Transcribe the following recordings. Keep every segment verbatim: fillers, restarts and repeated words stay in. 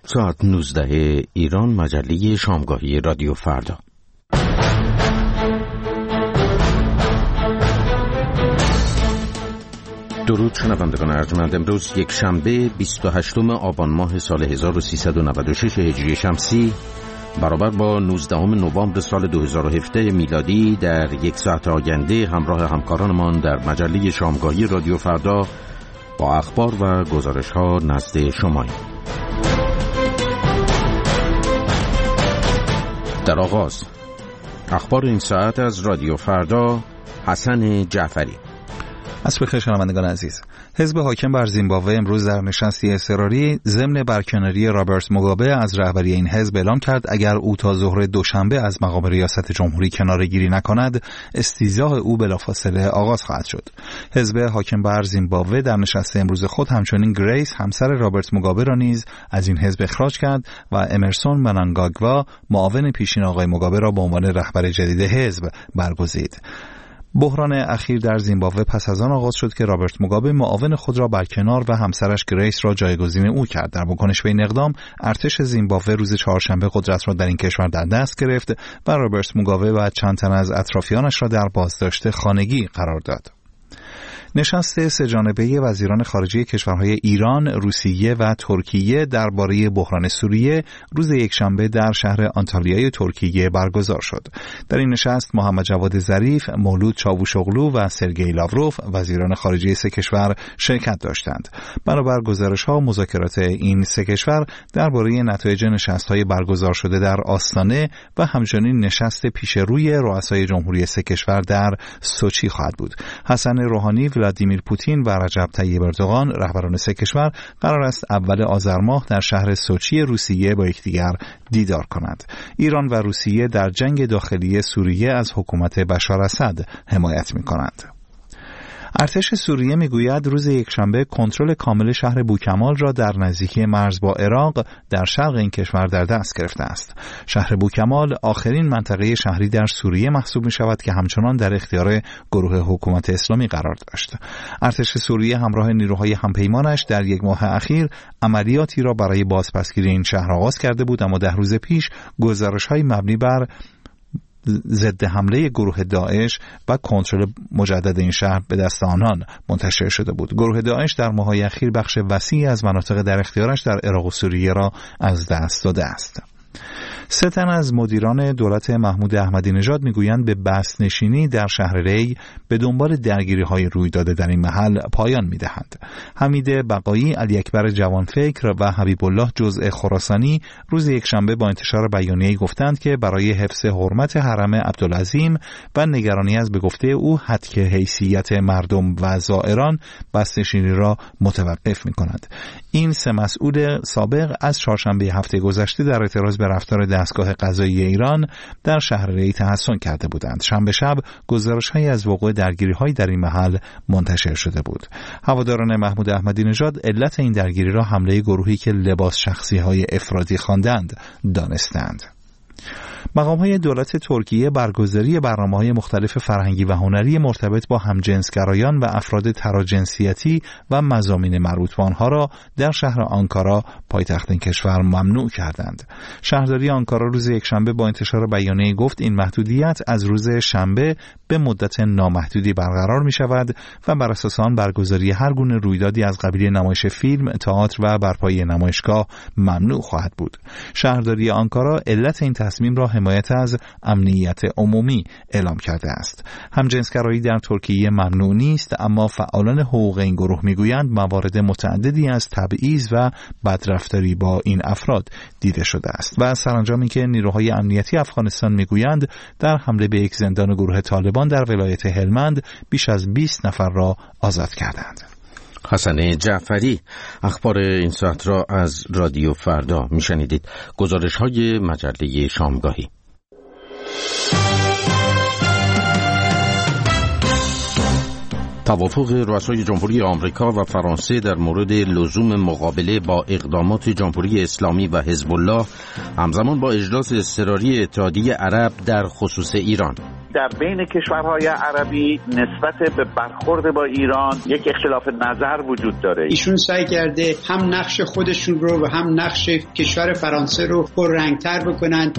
ساعت نوزده ایران، مجله شامگاهی رادیو فردا. درود شنوندگان ارجمند. امروز یک شنبه بیست و هشتم آبان ماه سال هزار و سیصد و نود و شش هجری شمسی برابر با نوزدهم نوامبر سال دو هزار و هفده میلادی در یک ساعت آینده همراه همکارانمان در مجله شامگاهی رادیو فردا با اخبار و گزارش ها نزد شماییم. در آغاز اخبار این ساعت از رادیو فردا، حسن جعفری. عصر بخیر شنوندگان عزیز. حزب حاکم بر زیمبابوه امروز در نشستی اضطراری ضمن برکناری رابرت موگابه از رهبری این حزب اعلام کرد اگر او تا ظهر دوشنبه از مقام ریاست جمهوری کناره‌گیری نکند، استیضاح او بلافاصله آغاز خواهد شد. حزب حاکم بر زیمبابوه در نشست امروز خود همچنین گریس همسر رابرت موگابه را نیز از این حزب اخراج کرد و امرسون منانگاگوا معاون پیشین آقای موگابه را به عنوان رهبر جدید حزب برگزید. بحران اخیر در زیمبابوه پس از آن آغاز شد که رابرت موگابه معاون خود را برکنار و همسرش گریس را جایگزین او کرد. در واکنش به این اقدام، ارتش زیمبابوه روز چهارشنبه قدرت را در این کشور در دست گرفت و رابرت موگابه و چند تن از اطرافیانش را در بازداشت خانگی قرار داد. نشست سه‌جانبه وزیران خارجه کشورهای ایران، روسیه و ترکیه درباره بحران سوریه روز یکشنبه در شهر آنتالیای ترکیه برگزار شد. در این نشست محمد جواد ظریف، مولود چاوشوغلو و سرگئی لاوروف وزیران خارجه سه کشور شرکت داشتند. بنابر گزارش‌ها، مذاکرات این سه کشور درباره نتایج نشست‌های برگزار شده در آستانه و همچنین نشست پیشروی رؤسای جمهوری سه کشور در سوچی خواهد بود. حسن روحانی، ولادیمیر پوتین و رجب طیب اردوغان رهبران سه کشور قرار است اول آذر ماه در شهر سوچی روسیه با یکدیگر دیدار کنند. ایران و روسیه در جنگ داخلی سوریه از حکومت بشار اسد حمایت می‌کنند. ارتش سوریه میگوید روز یکشنبه کنترل کامل شهر بوکمال را در نزدیکی مرز با عراق در شرق این کشور در دست گرفته است. شهر بوکمال آخرین منطقه شهری در سوریه محسوب می شود که همچنان در اختیار گروه حکومت اسلامی قرار داشت. ارتش سوریه همراه نیروهای همپیمانش در یک ماه اخیر عملیاتی را برای بازپسگیری این شهر آغاز کرده بود، اما ده روز پیش گزارش‌های مبنی بر ضد حمله گروه داعش و کنترل مجدد این شهر به دست آنان منتشر شده بود. گروه داعش در ماه‌های اخیر بخش وسیعی از مناطق در اختیارش در عراق و سوریه را از دست داده است. سه تن از مدیران دولت محمود احمدی نژاد میگویند به بست نشینی در شهر ری به دنبال درگیری‌های روی داده در این محل پایان می‌دهند. حمید بقایی، علی اکبر جوانفکر و حبیب الله جزء خراسانی روز یکشنبه با انتشار بیانیه‌ای گفتند که برای حفظ حرمت حرم عبدالعظیم و نگرانی از به گفته او هتک حیثیت مردم و زائران بست نشینی را متوقف می‌کند. این سه مسئول سابق از چهارشنبه هفته گذشته در اعتراض به رفتار دستگاه قضایی ایران در شهر ری تحصن کرده بودند. شنبه شب گزارش‌هایی از وقوع درگیری‌های در این محل منتشر شده بود. هواداران محمود احمدی نژاد علت این درگیری را حمله گروهی که لباس شخصی‌های افرادی خواندند دانستند. مقام‌های دولت ترکیه برگزاری برنامه‌های مختلف فرهنگی و هنری مرتبط با همجنسگرایان و افراد تراجنسیتی و مضامین مربوط به آنها را در شهر آنکارا پایتخت این کشور ممنوع کردند. شهرداری آنکارا روز یکشنبه با انتشار بیانیه‌ای گفت این محدودیت از روز شنبه به مدت نامحدودی برقرار می‌شود و بر اساس آن برگزاری هر گونه رویدادی از قبیل نمایش فیلم، تئاتر و برپایی نمایشگاه ممنوع خواهد بود. شهرداری آنکارا علت این تصمیم را حمایت از امنیت عمومی اعلام کرده است. همجنسگرایی در ترکیه ممنوع نیست، اما فعالان حقوق این گروه میگویند موارد متعددی از تبعیض و بدرفتاری با این افراد دیده شده است. و سرانجام اینکه نیروهای امنیتی افغانستان میگویند در حمله به یک زندان گروه طالبان در ولایت هلمند بیش از بیست نفر را آزاد کردند. حسن جعفری. اخبار این ساعت را از رادیو فردا میشنیدید. گزارش های مجله شامگاهی. توافق رؤسای جمهوری آمریکا و فرانسه در مورد لزوم مقابله با اقدامات جمهوری اسلامی و حزب الله همزمان با اجلاس اضطراری اتحادیه عرب در خصوص ایران. در بین کشورهای عربی نسبت به برخورد با ایران یک اختلاف نظر وجود داره. ایشون سعی کرده هم نقش خودشون رو و هم نقش کشور فرانسه رو پررنگ‌تر بکنن.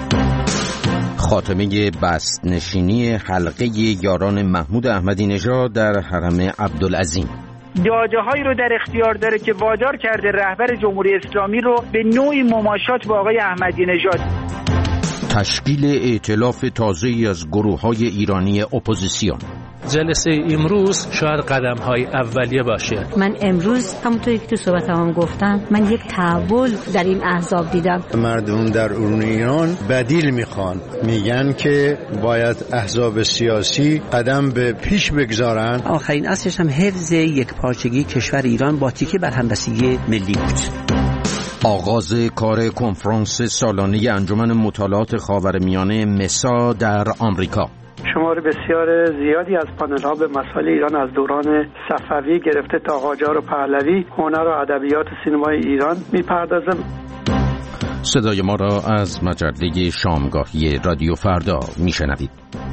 خاتمه بست‌نشینی حلقه یاران محمود احمدی نژاد در حرم عبدالعظیم. داده‌هایی رو در اختیار داره که وادار کرده رهبر جمهوری اسلامی رو به نوعی مماشات با آقای احمدی نژاد. تشکیل ائتلاف تازه‌ای از گروه‌های ایرانی اپوزیسیون. جلسه امروز شاید قدم‌های اولیه باشه. من امروز همونطوری که تو صحبتام گفتم من یک تحول در این احزاب دیدم. مردم در اون ایران بدیل میخوان، میگن که باید احزاب سیاسی قدم به پیش بگذارن. آخرین اصلش هم حفظ یک پارچگی کشور ایران با تکیه بر همبستگی ملی بود. آغاز کار کنفرانس سالانه انجمن مطالعات خاورمیانه مسا در آمریکا. شمار بسیار زیادی از پانل ها به مسائل ایران از دوران صفوی گرفته تا قاجار و پهلوی، هنر و ادبیات سینمای ایران میپردازه. صدای ما را از مجله شامگاهی رادیو فردا میشنوید.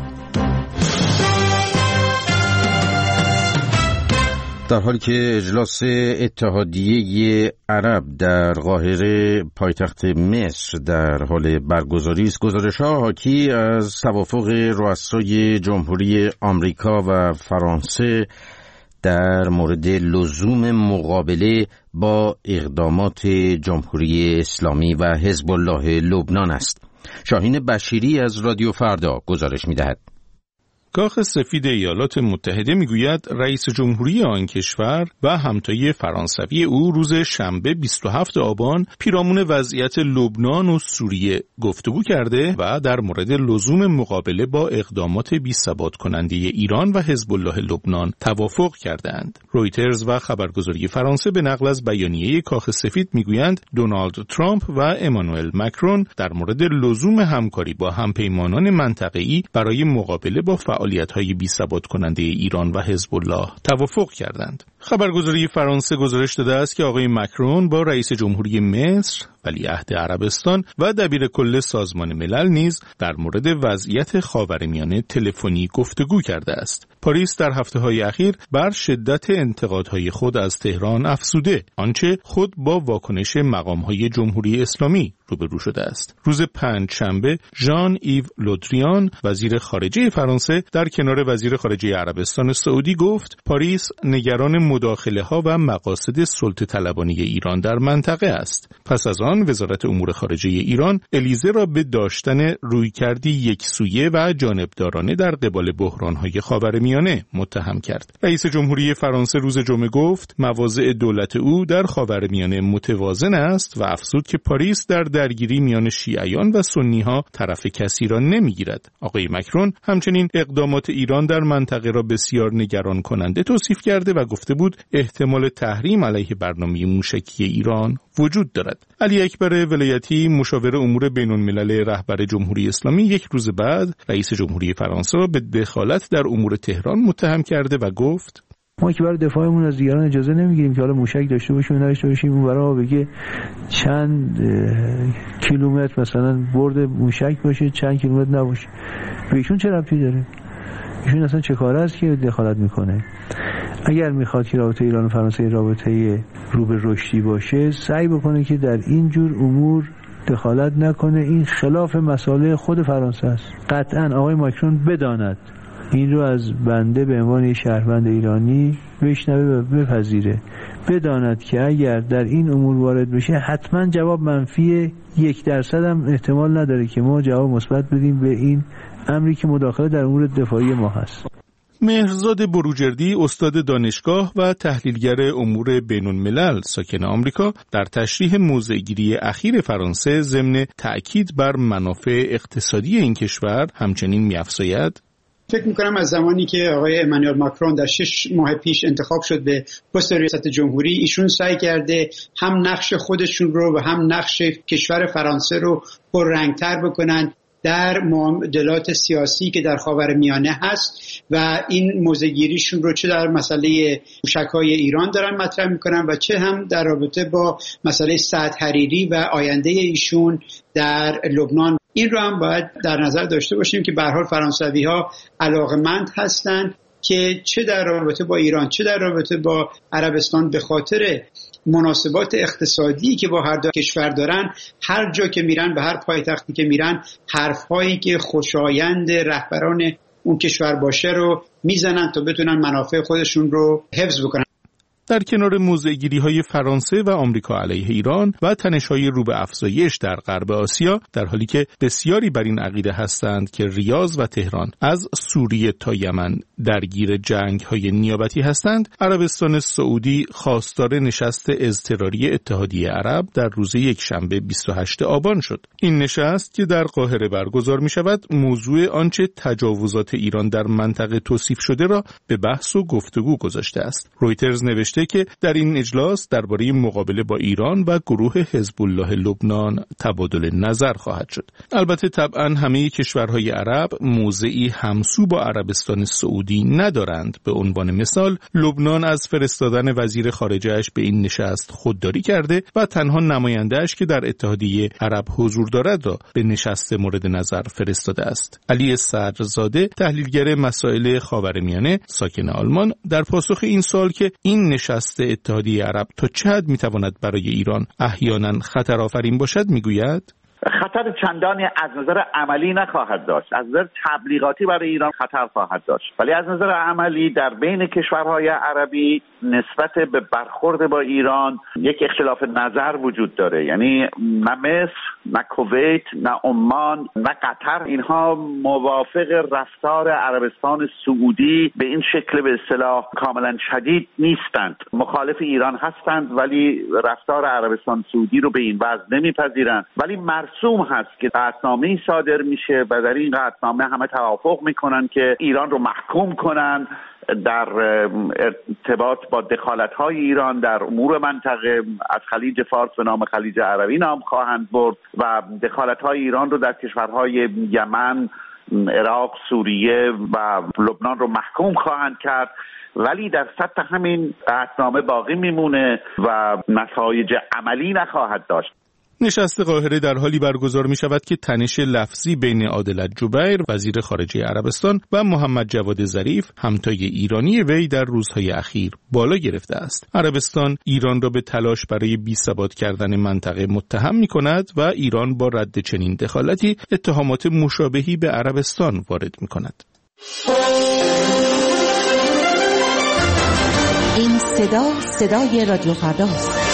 در حالی که اجلاس اتحادیه عرب در قاهره پایتخت مصر در حال برگزاری است، گزارش‌ها حاکی از توافق رؤسای جمهوری آمریکا و فرانسه در مورد لزوم مقابله با اقدامات جمهوری اسلامی و حزب الله لبنان است. شاهین بشیری از رادیو فردا گزارش می‌دهد. کاخ سفید ایالات متحده میگوید رئیس جمهوری آن کشور و همتای فرانسوی او روز شنبه بیست و هفتم آبان پیرامون وضعیت لبنان و سوریه گفتگو کرده و در مورد لزوم مقابله با اقدامات بی‌ثبات کننده ایران و حزب الله لبنان توافق کردند. رویترز و خبرگزاری فرانسه به نقل از بیانیه کاخ سفید میگویند دونالد ترامپ و امانوئل مکرون در مورد لزوم همکاری با همپیمانان منطقه‌ای برای مقابله با فعالیت‌های بی‌ثبات کننده ایران و حزب الله توافق کردند. خبرگزاری فرانسه گزارش داده است که آقای مکرون با رئیس جمهوری مصر، ولیعهد عربستان و دبیر کل سازمان ملل نیز در مورد وضعیت خاورمیانه تلفنی گفتگو کرده است. پاریس در هفته‌های اخیر بر شدت انتقادهای خود از تهران افزوده، آنچه خود با واکنش مقام‌های جمهوری اسلامی روبرو شده است. روز پنجشنبه ژان ایو لودریان وزیر خارجه فرانسه در کنار وزیر خارجه عربستان سعودی گفت پاریس نگران مداخله‌ها و مقاصد سلطه طلبانه ایران در منطقه است. پس از آن وزارت امور خارجه ایران الیزه را به داشتن رویکردی یکسویه و جانبدارانه در قبال بحران‌های خاورمیانه متهم کرد. رئیس جمهوری فرانسه روز جمعه گفت مواضع دولت او در خاورمیانه متوازن است و افزود که پاریس در درگیری میان شیعیان و سنی‌ها طرف کسی را نمی‌گیرد. آقای مکرون همچنین اقدامات ایران در منطقه را بسیار نگران کننده توصیف کرده و گفته بود احتمال تحریم علیه برنامه موشکی ایران وجود دارد. علی اکبر ولایتی مشاور امور بین‌الملل رهبر جمهوری اسلامی یک روز بعد رئیس جمهوری فرانسه را به دخالت در امور تهران متهم کرده و گفت ما که برای دفاعمون از دیگران اجازه نمیگیریم که حالا موشک داشته باشیم نداشته باشیم. اون برا بگه چند کیلومتر مثلا برد موشک باشه چند کیلومتر نباشه، به ایشون چه ربطی داره؟ ایشون اصلا چه کاره است که دخالت میکنه؟ اگر میخواد که رابطه ایران و فرانسه رابطه رو به رشدی باشه سعی بکنه که در این جور امور دخالت نکنه. این خلاف مسائل خود فرانسه است. قطعا آقای ماکرون بداند این رو از بنده به عنوان شهروند ایرانی بشنوه و بپذیره، بداند که اگر در این امور وارد بشه حتما جواب منفی یک درصد هم احتمال نداره که ما جواب مثبت بدیم به این امری که مداخله در امور دفاعی ما هست. مهرزاد بروجردی استاد دانشگاه و تحلیلگر امور بین‌الملل ساکن آمریکا در تشریح موضع‌گیری اخیر فرانسه ضمن تأکید بر منافع اقتصادی این کشور همچنین می‌افزاید فکر میکنم از زمانی که آقای امانوئل ماکرون در شش ماه پیش انتخاب شد به پست ریاست جمهوری، ایشون سعی کرده هم نقش خودشون رو و هم نقش کشور فرانسه رو پررنگتر بکنن در معادلات سیاسی که در خاورمیانه هست و این موضع‌گیریشون رو چه در مسئله موشک‌های ایران دارن مطرح میکنن و چه هم در رابطه با مسئله سعد حریری و آینده ایشون در لبنان. این رو هم باید در نظر داشته باشیم که به هر حال فرانسوی‌ها علاقه‌مند هستند که چه در رابطه با ایران چه در رابطه با عربستان به خاطر مناسبات اقتصادی که با هر دو کشور دارن، هر جا که میرن به هر پایتختی که میرن حرفهایی که خوشایند رهبران اون کشور باشه رو میزنن تا بتونن منافع خودشون رو حفظ بکنن. در کنار موضع‌گیری‌های فرانسه و آمریکا علیه ایران و تنش‌های رو به افزایش در غرب آسیا، در حالی که بسیاری بر این عقیده هستند که ریاض و تهران از سوریه تا یمن درگیر جنگ‌های نیابتی هستند، عربستان سعودی خواستار نشست اضطراری اتحادیه عرب در روز یکشنبه بیست و هشتم آبان شد. این نشست که در قاهره برگزار می‌شود، موضوع آنچه تجاوزات ایران در منطقه توصیف شده را به بحث و گفتگو گذاشته است. رویترز نوشته که در این اجلاس درباره مقابله با ایران و گروه حزب الله لبنان تبادل نظر خواهد شد. البته طبعا همه کشورهای عرب موضعی همسو با عربستان سعودی ندارند. به عنوان مثال لبنان از فرستادن وزیر خارجه‌اش به این نشست خودداری کرده و تنها نماینده‌اش که در اتحادیه عرب حضور دارد را به نشست مورد نظر فرستاده است. علی صدرزاده، تحلیلگر مسائل خاورمیانه ساکن آلمان، در پاسخ این سوال که این نشست اتحادیه عرب تا چه حد میتواند برای ایران احیانا خطر آفرین باشد میگوید خطر چندانی از نظر عملی نخواهد داشت. از نظر تبلیغاتی برای ایران خطر خواهد داشت، ولی از نظر عملی در بین کشورهای عربی نسبت به برخورد با ایران یک اختلاف نظر وجود داره. یعنی نه مصر، نه کویت، نه عمان، نه قطر اینها موافق رفتار عربستان سعودی به این شکل به اصطلاح کاملا شدید نیستند. مخالف ایران هستند ولی رفتار عربستان سعودی رو به این وجه نمیپذیرند. ولی مرسوم هست که قطعنامه‌ای صادر میشه و در این قطعنامه همه توافق میکنن که ایران رو محکوم کنن در ارتباط با دخالت‌های ایران در امور منطقه، از خلیج فارس به نام خلیج عربی نام خواهند برد و دخالت‌های ایران رو در کشورهای یمن، عراق، سوریه و لبنان رو محکوم خواهند کرد. ولی در سطح همین قطعنامه باقی میمونه و نتایج عملی نخواهد داشت. نشست قاهره در حالی برگزار می شود که تنش لفظی بین عادل جبیر وزیر خارجه عربستان و محمد جواد ظریف همتای ایرانی وی در روزهای اخیر بالا گرفته است. عربستان ایران را به تلاش برای بی‌ثبات کردن منطقه متهم می کند و ایران با رد چنین دخالتی اتهامات مشابهی به عربستان وارد می کند. این صدا صدای رادیو فرداست.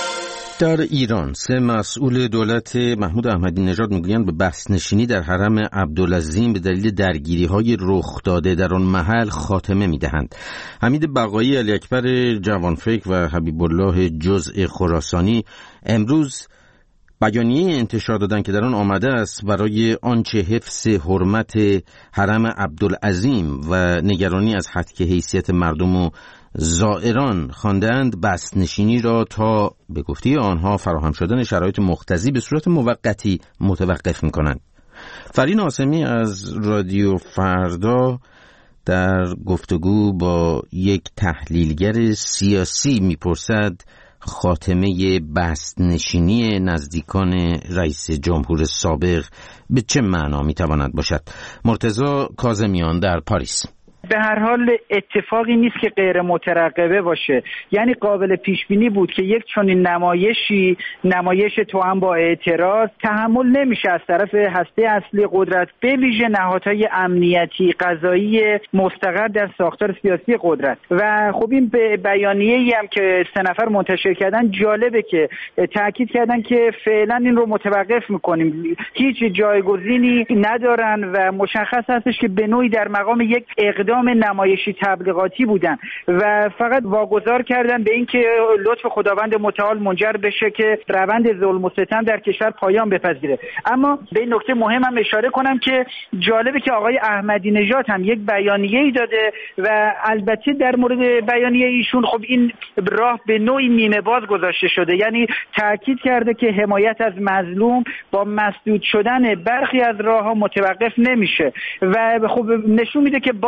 در ایران سه مسئول دولت محمود احمدی نژاد میگویند به بحث نشینی در حرم عبدالعظیم به دلیل درگیری‌های رخ داده در آن محل خاتمه میدهند. حمید بقایی، علی اکبر جوانفکر و حبیب الله جزء خراسانی امروز بیانیه انتشار دادند که در آن آمده است برای آنچه حفظ حرمت حرم عبدالعظیم و نگرانی از هتک حیثیت مردم و زائران خواندند بسط نشینی را تا به گفته آنها فراهم شدن شرایط مقتضی به صورت موقتی متوقف می‌کنند. فرین عاصمی از رادیو فردا در گفتگو با یک تحلیلگر سیاسی می‌پرسد خاتمه بسط نشینی نزدیکان رئیس جمهور سابق به چه معنا می‌تواند باشد؟ مرتضی کاظمیان در پاریس. به هر حال اتفاقی نیست که غیر مترقبه باشه، یعنی قابل پیش بینی بود که یک چنین نمایشی نمایش توأم با اعتراض تحمل نمیشه از طرف هسته اصلی قدرت، به ویژه نهادهای امنیتی قضایی مستقر در ساختار سیاسی قدرت. و خب این بیانیه‌ای هم که سه نفر منتشر کردن جالبه که تاکید کردن که فعلا این رو متوقف میکنیم، هیچ جایگزینی ندارن و مشخص هستش که به نوعی در مقام یک اقدام نمایشی تبلیغاتی بودن و فقط واگذار کردن به اینکه لطف خداوند متعال منجر بشه که روند ظلم و ستم در کشور پایان بپذیره. اما به این نکته مهم هم اشاره کنم که جالبه که آقای احمدی نژاد هم یک بیانیه‌ای داده و البته در مورد بیانیه ایشون خب این راه به نوعی نیمه باز گذاشته شده، یعنی تاکید کرده که حمایت از مظلوم با مسدود شدن برخی از راه‌ها متوقف نمیشه و خب نشون میده که باند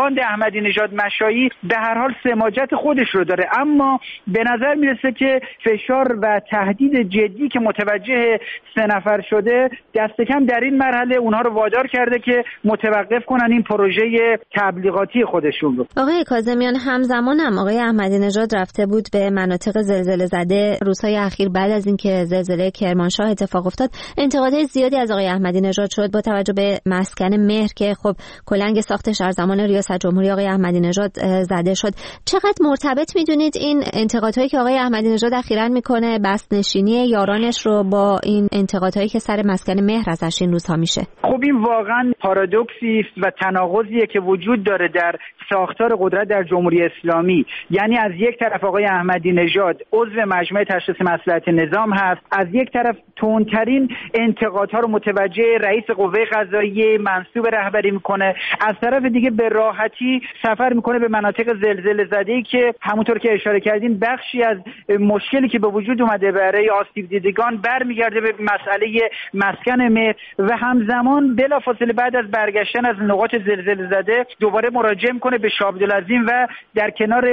احمدی نژاد مشایی به هر حال سماجت خودش رو داره، اما به نظر میرسه که فشار و تهدید جدی که متوجه سه نفر شده دست کم در این مرحله اونها رو وادار کرده که متوقف کنن این پروژه تبلیغاتی خودشون رو. آقای کاظمیان، همزمان هم آقای احمدی نژاد رفته بود به مناطق زلزله زده روزهای اخیر بعد از اینکه زلزله کرمانشاه اتفاق افتاد. انتقادهای زیادی از آقای احمدی نژاد شد با توجه به مسکن مهر که خب کلنگ ساختش در زمان ریاست جمهوری آقای احمدی نژاد زده شد. چقدر مرتبط میدونید این انتقادهایی که آقای احمدی نژاد اخیراً میکنه بستنشینی یارانش رو با این انتقادهایی که سر مسکن مهر ازش این روزها میشه؟ خب این واقعا پارادوکسی است و تناقضیه که وجود داره در ساختار قدرت در جمهوری اسلامی. یعنی از یک طرف آقای احمدی نژاد عضو مجمع تشخیص مصلحت نظام هست، از یک طرف تندترین انتقادها رو متوجه رئیس قوه قضاییه منصوب رهبری میکنه، از طرف دیگه به راحتی سفر میکنه به مناطق زلزله زده‌ای که همونطور که اشاره کردین بخشی از مشکلی که به وجود اومده برای آسیب دیدگان برمیگرده به مسئله مسکن مهر و همزمان بلافاصله بعد از برگشتن از نقاط زلزله زده دوباره مراجعه میکنه به شاه عبدالعظیم و در کنار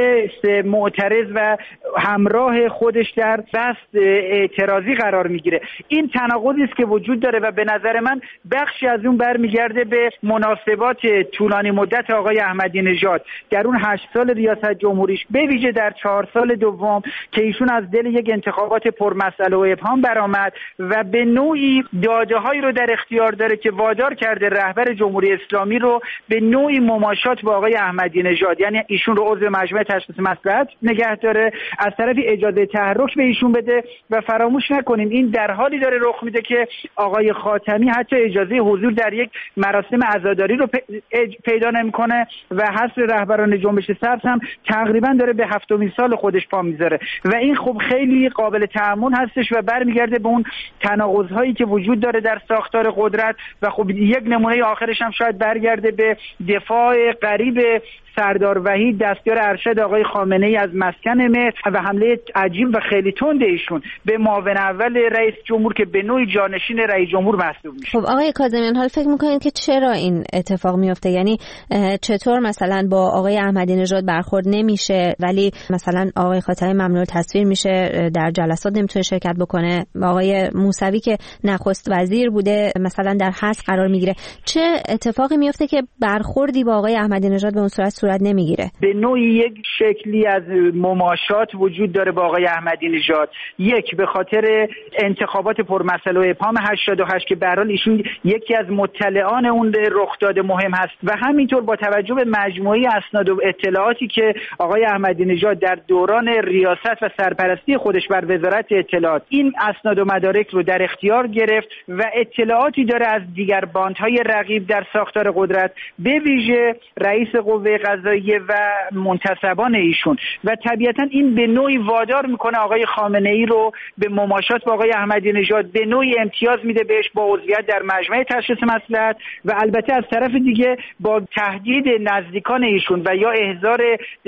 معترض و همراه خودش در بست اعتراضی قرار میگیره. این تناقضی است که وجود داره و به نظر من بخشی از اون برمیگرده به مناسبات طولانی مدت آقای احمدی نژاد در اون هشت سال ریاست جمهوریش، به ویژه در چهار سال دوم که ایشون از دل یک انتخابات پرمسئله و ابهام برآمد و به نوعی داده‌هایی رو در اختیار داره که وادار کرده رهبر جمهوری اسلامی رو به نوعی مماشات با آقای احمدی نژاد، یعنی ایشون رو عضو مجمع تشخیص مصلحت نگه داره، از طرفی اجازه تحرک به ایشون بده و فراموش نکنیم این در حالی داره رخ میده که آقای خاتمی حتی اجازه حضور در یک مراسم عزاداری رو پیدا نمیکنه و حصر رهبران جنبش سبز هم تقریبا داره به هفتمین سال خودش پا میذاره و این خب خیلی قابل تأمل هستش و برمیگرده به اون تناقض‌هایی که وجود داره در ساختار قدرت و خب یک نمونه آخرش هم شاید برگرده به دفاع قریب سردار وحید دستیار ارشد آقای خامنه‌ای از مسکن مهر و حمله عجیب و خیلی تند ایشون به معاون اول رئیس جمهور که به نوعی جانشین رئیس جمهور محسوب میشه. خب آقای کاظمیان، حال فکر میکنید که چرا این اتفاق میفته؟ یعنی چطور مثلا با آقای احمدی نژاد برخورد نمیشه ولی مثلا آقای خاتمی ممنوع تصویر میشه، در جلسات نمیتونه شرکت بکنه، آقای موسوی که نخست وزیر بوده مثلا در حبس قرار میگیره؟ چه اتفاقی میفته که برخوردی با آقای احمدی نژاد به اون صورت صورت نمیگیره؟ به نوعی یک شکلی از مماشات وجود داره با آقای احمدی نژاد، یک به خاطر انتخابات پرمسئله و ابهام هشتاد و هشت که به هر حال ایشون یکی از مطلعان اون رخداد مهم هست و همینطور با توجه به مجموعه اسناد و اطلاعاتی که آقای احمدی نژاد در دوران ریاست و سرپرستی خودش بر وزارت اطلاعات این اسناد و مدارک رو در اختیار گرفت و اطلاعاتی داره از دیگر باندهای رقیب در ساختار قدرت، به ویژه رئیس قوه قضاییه و منتصبان ایشون و طبیعتا این به نوعی وادار میکنه آقای خامنه ای رو به مماشات با آقای احمدی نژاد، به نوعی امتیاز میده بهش با عضویت در مجمع تشخیص مصلحت و البته از طرف دیگه با تهدید نزدیکان ایشون و یا احضار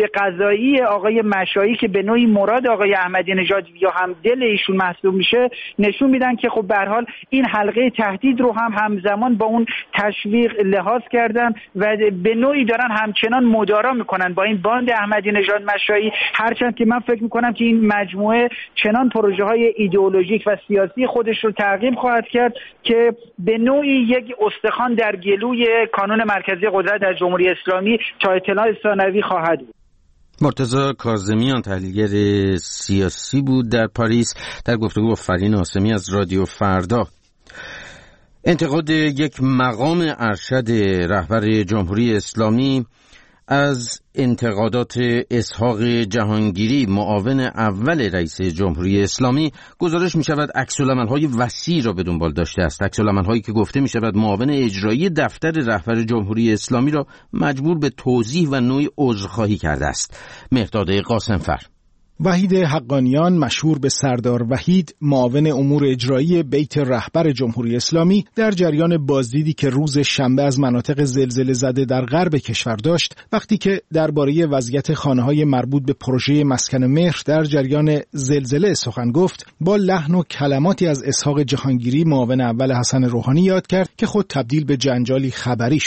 قضایی آقای مشایی که به نوعی مراد آقای احمدی نژاد یا هم دل ایشون محسوب میشه نشون میدن که خب به هر حال این حلقه تهدید رو هم همزمان با اون تشویق لحاظ کردن و به نوعی دارن همچنان مدارا میکنن با این باند احمدی نژاد مشایی، هرچند که من فکر میکنم که این مجموعه چنان پروژه های ایدئولوژیک و سیاسی خودش رو تعقیب خواهد کرد که به نوعی یک استخوان در گلوی کانون مرکزی قدرت در جمهوری اسلامی تا اطلاع ثانوی خواهد بود. مرتضی کاظمیان تحلیلگر سیاسی بود در پاریس در گفتگو با فرین عاصمی از رادیو فردا. انتقاد یک مقام ارشد رهبر جمهوری اسلامی از انتقادات اسحاق جهانگیری معاون اول رئیس جمهوری اسلامی گزارش می شود عکس‌العمل‌های وسیع را به دنبال داشته است، عکس‌العمل‌هایی که گفته می شود معاون اجرایی دفتر رهبر جمهوری اسلامی را مجبور به توضیح و نوعی عذرخواهی کرده است. مهرداد قاسمفر. وحید حقانیان مشهور به سردار وحید معاون امور اجرایی بیت رهبر جمهوری اسلامی در جریان بازدیدی که روز شنبه از مناطق زلزله زده در غرب کشور داشت وقتی که درباره وضعیت خانه‌های مربوط به پروژه مسکن مهر در جریان زلزله سخن گفت، با لحن و کلماتی از اسحاق جهانگیری معاون اول حسن روحانی یاد کرد که خود تبدیل به جنجالی خبری شد.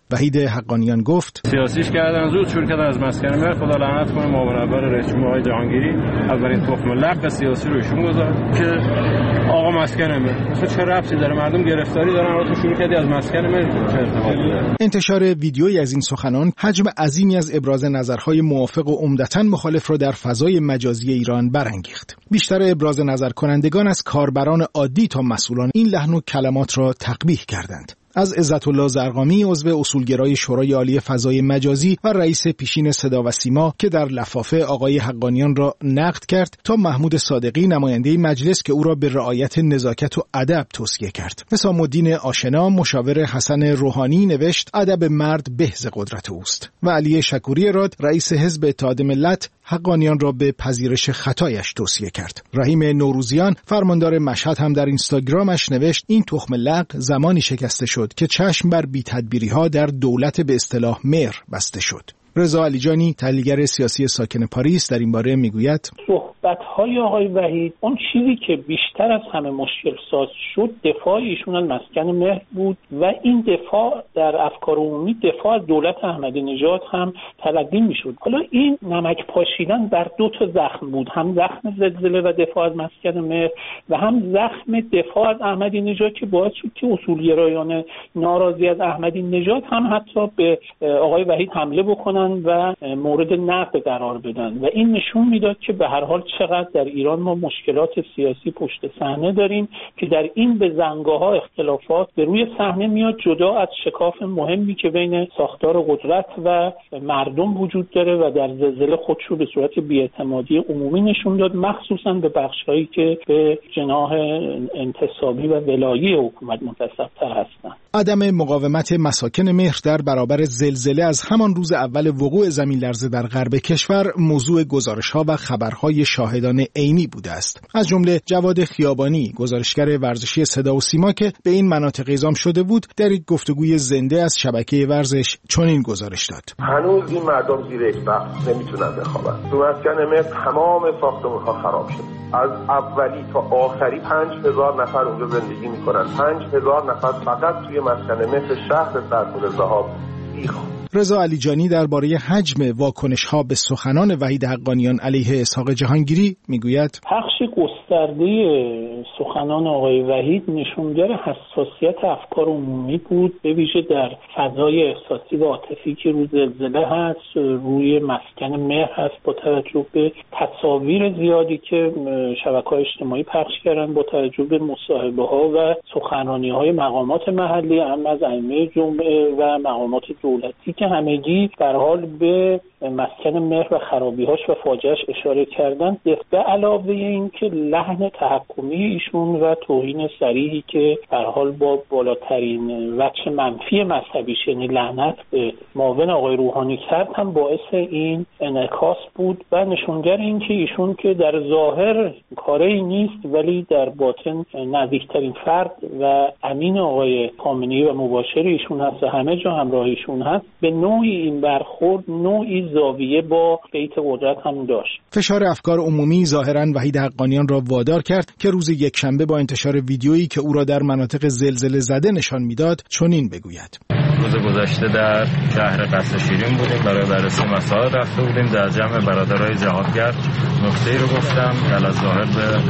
وحید حقانیان گفت سیاسیش کردن، زود شروع کردن از مسکن مهر. خدا لعنت کنه معاون اول رئیس جمهور آقای جهانگیری اولین تخم لق سیاسی رو ایشون گذاشت که آقا مسکن مهر اصلا چه ربطی داره؟ مردم گرفتاری دارن، الان تو شروع کردی از مسکن مهر چه ارتباطی داره؟ انتشار ویدیویی از این سخنان حجم عظیمی از ابراز نظرهای موافق و عمدتاً مخالف را در فضای مجازی ایران برانگیخت. بیشتر ابراز نظر کنندگان از کاربران عادی تا مسئولان این لحن و کلمات را تقبیح کردند. از عزت‌الله زرقامی عضو اصولگرای شورای عالی فضای مجازی و رئیس پیشین صدا و سیما که در لفافه آقای حقانیان را نقد کرد تا محمود صادقی نماینده مجلس که او را به رعایت نزاکت و ادب توصیه کرد. نسام‌الدین آشنا مشاور حسن روحانی نوشت ادب مرد به ز قدرت اوست و علی شکوری راد رئیس حزب اتحاد ملت حقانیان را به پذیرش خطایش توصیه کرد. رحیم نوروزیان فرماندار مشهد هم در اینستاگرامش نوشت این تخم لق زمانی شکسته شد که چشم بر بی‌تدبیری‌ها در دولت به اصطلاح مهر بسته شد. رضا علیجانی تحلیلگر سیاسی ساکن پاریس در این باره میگوید صحبت‌های آقای وحید اون چیزی که بیشتر از همه مشکل ساز شد دفاع ایشون از مسکن مهر بود و این دفاع در افکار عمومی دفاع از دولت احمدی نژاد هم تلقی میشد. حالا این نمک پاشیدن بر دو تا زخم بود، هم زخم زلزله و دفاع از مسکن مهر و هم زخم دفاع از احمدی نژاد که باعث شد که اصولگرایان ناراضی از احمدی نژاد هم حتی به آقای وحید حمله بکنن و مورد نقد قرار بدن و این نشون میداد که به هر حال چقدر در ایران ما مشکلات سیاسی پشت صحنه داریم که در این به زنگاه‌ها اختلافات به روی صحنه میاد جدا از شکاف مهمی که بین ساختار قدرت و مردم وجود داره و در زلزله خودش رو به صورت بی‌اعتمادی عمومی نشون داد، مخصوصا به بخش‌هایی که به جناح انتصابی و ولایی حکومت منتسب‌تر هستند. عدم مقاومت مساکن مهر در برابر زلزله از همان روز اول وقوع زمین لرزه در غرب کشور موضوع گزارش‌ها و خبرهای شاهدان عینی بوده است. از جمله جواد خیابانی گزارشگر ورزشی صدا و سیما که به این مناطق اعزام شده بود در یک گفتگوی زنده از شبکه ورزش چنین گزارش داد: هنوز این مردم زیر هیچ بخت نمیتونن بخوابن. تو مسکن مهر تمام ساختمان‌ها خراب شد. از اولی تا آخری پنج هزار نفر اونجا زندگی میکنن. پنج هزار نفر فقط توی مسکن مهر شهر سرپل ذهاب بیخواب. رضا علیجانی درباره حجم واکنش‌ها به سخنان وحید حقانیان علیه اسحاق جهانگیری میگوید پخش گسترده سخنان آقای وحید نشونگر حساسیت افکار عمومی بود، به ویژه در فضای احساسی و عاطفی که روی زلزله هست، روی مسکن مهر هست، با توجه به تصاویر زیادی که شبکه‌های اجتماعی پخش کردن، با توجه به مصاحبه‌ها و سخنرانی‌های مقامات محلی هم از ائمه جمعه و مقامات دولتی که همگی در حال به مسکن مهر و خرابی‌هاش و فاجعه‌اش اشاره کردن، به علاوه این که لحن تحکمی ایشون و توهین صریحی که در حال با بالاترین وجه منفی مذهبیش یعنی لعنت به معاون آقای روحانی کرد هم باعث این انعکاس بود و نشونگر این که ایشون که در ظاهر کاری نیست ولی در باطن نزدیکترین فرد و امین آقای خامنه‌ای و مباشر ایشون هست و همه جا همراه ایشون هست، به نوعی این برخورد نوعی زاویه با بیت قدرت هم داشت. فشار افکار عمومی ظاهراً وحید حقانیان را وادار کرد که روز یکشنبه با انتشار ویدیویی که او را در مناطق زلزله زده نشان میداد چنین بگوید: روز گذشته در شهر قصر شیرین بودیم، برای بررسی مسائل رفته بودیم. در جمع برادرای جهادگر نکته‌ای رو گفتم که از ظاهر به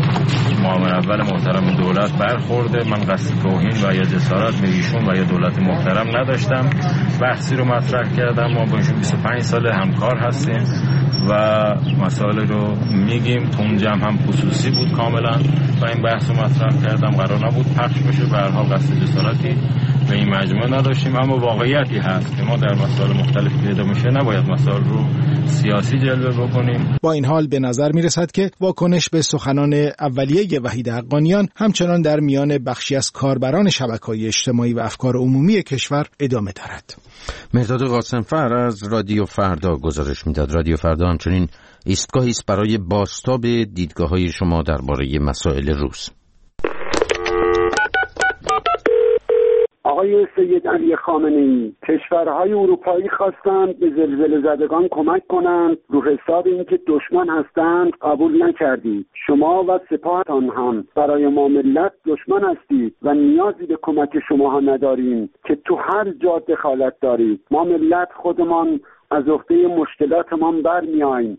معاون اول محترم دولت برخورده. من قصد توهین و یا جسارت به ایشون و یا دولت محترم نداشتم. بحثی رو مطرح کردم. ما با ایشون بیست و پنج سال همکار هستیم و مسائل رو میگیم. تو اون جمع هم خصوصی بود کاملا و این بحث رو مطرح کردم. قرار نبود پخش بشه. به هر حال قصد جسارتی به این مجموعه نداشتیم، اما واقعیتی هست که ما در مسائل مختلفی پیدا میشه نباید مسائل رو سیاسی جلوه بکنیم. با این حال به نظر میرسد که واکنش به سخنان اولیه وحید حقانیان همچنان در میان بخشی از کاربران شبکه‌های اجتماعی و افکار عمومی کشور ادامه دارد. مهرداد قاسمفر از رادیو فردا گزارش میداد. رادیو فردا همچنین ایستگاهی است برای بازتاب دیدگاه‌های شما درباره مسائل روز. آقای آقای سید علی خامنه‌ای، کشورهای اروپایی خواستند به زلزله زدگان کمک کنند، رو حساب اینکه دشمن هستند قبول نکردید. شما و سپاهتان هم برای ما ملت دشمن هستید و نیازی به کمک شما ها نداریم که تو هر جا دخالت دارید. ما ملت خودمان از عهده مشکلاتمان برمیاییم.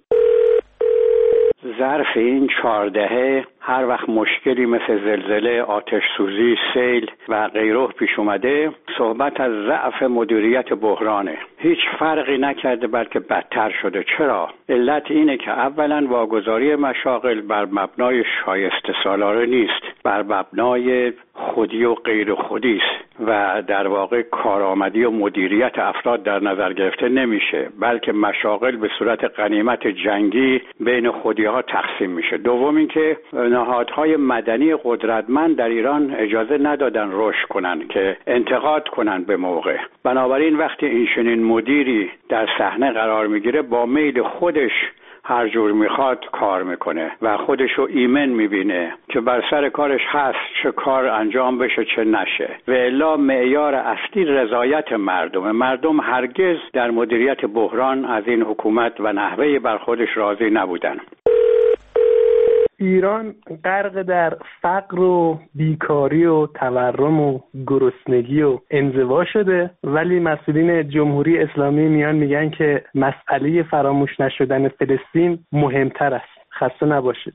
ظرف این چهار دهه هر وقت مشکلی مثل زلزله، آتش سوزی، سیل و غیره پیش اومده، صحبت از ضعف مدیریت بحرانه. هیچ فرقی نکرده بلکه بدتر شده. چرا؟ علت اینه که اولا واگذاری مشاغل بر مبنای شایسته سالاره نیست، بر مبنای خودی و غیر خودی است و در واقع کارآمدی و مدیریت افراد در نظر گرفته نمیشه، بلکه مشاغل به صورت غنیمت جنگی بین خودی‌ها تقسیم میشه. دوم اینکه نهادهای مدنی قدرتمند در ایران اجازه ندادن رشد کنن که انتقاد کنن به موقع. بنابراین وقتی این چنین مدیری در صحنه قرار میگیره با میل خودش هر جور میخواد کار میکنه و خودشو ایمن میبینه که بر سر کارش هست چه کار انجام بشه چه نشه. و الا معیار اصلی رضایت مردم. مردم هرگز در مدیریت بحران از این حکومت و نحوه برخوردش راضی نبودن. ایران غرق در فقر و بیکاری و تورم و گرسنگی و انزوا شده، ولی مسئولین جمهوری اسلامی میان میگن که مسئله فراموش نشدن فلسطین مهمتر است. خسته نباشید.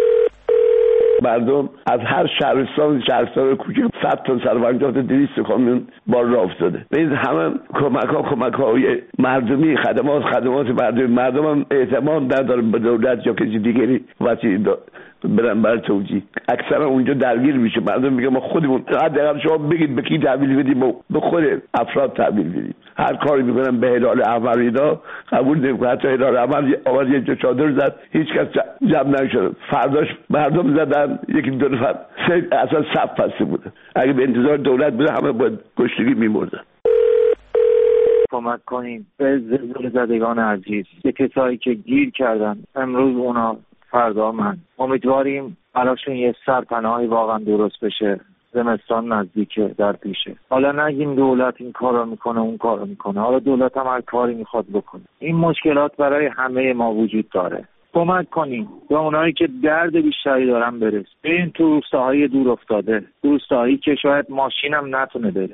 مردم از هر شهرستان شهرستان کوچک صد تا صد و پنجاه تا دویست کامیون بار راه افتاده. این همه کمک ها کمک های مردمی، خدمات خدمات مردمی. مردم هم اعتماد ندارن به دولت یا کسی دیگری وقتی برن بر توجیه. اکثرا اونجا درگیر میشه. مردم میگه ما خودمون، حداقل شما بگید به کی تحویل بدیم، به خود افراد تحویل بدیم. هر کاری میکنن به هلال احمر اینا قبول نمیکنن. حتی هلال احمر آواز یه جا چادر زد، هیچ کس جمع نشد. فرداش مردم زدن یکی دو نفر اصلا صف بسته بوده. اگه به انتظار دولت بوده همه باید گشتگی میمردن. کمک کنیم به زلزله زدگان عزیز، به کسایی که گیر کردن، امروز اونا فردا من. امیدواریم براشون یه سرپناهی واقعا درست بشه. زمستان نزدیکه، در پیشه. حالا نگیم دولت این کارو میکنه اون کارو میکنه، حالا دولت هم هر کاری میخواد بکنه. این مشکلات برای همه ما وجود داره. کمک کنیم به اونایی که درد بیشتری دارن برس. بریم تو روستاهای دور افتاده، روستاهایی که شاید ماشینم نتونه بره.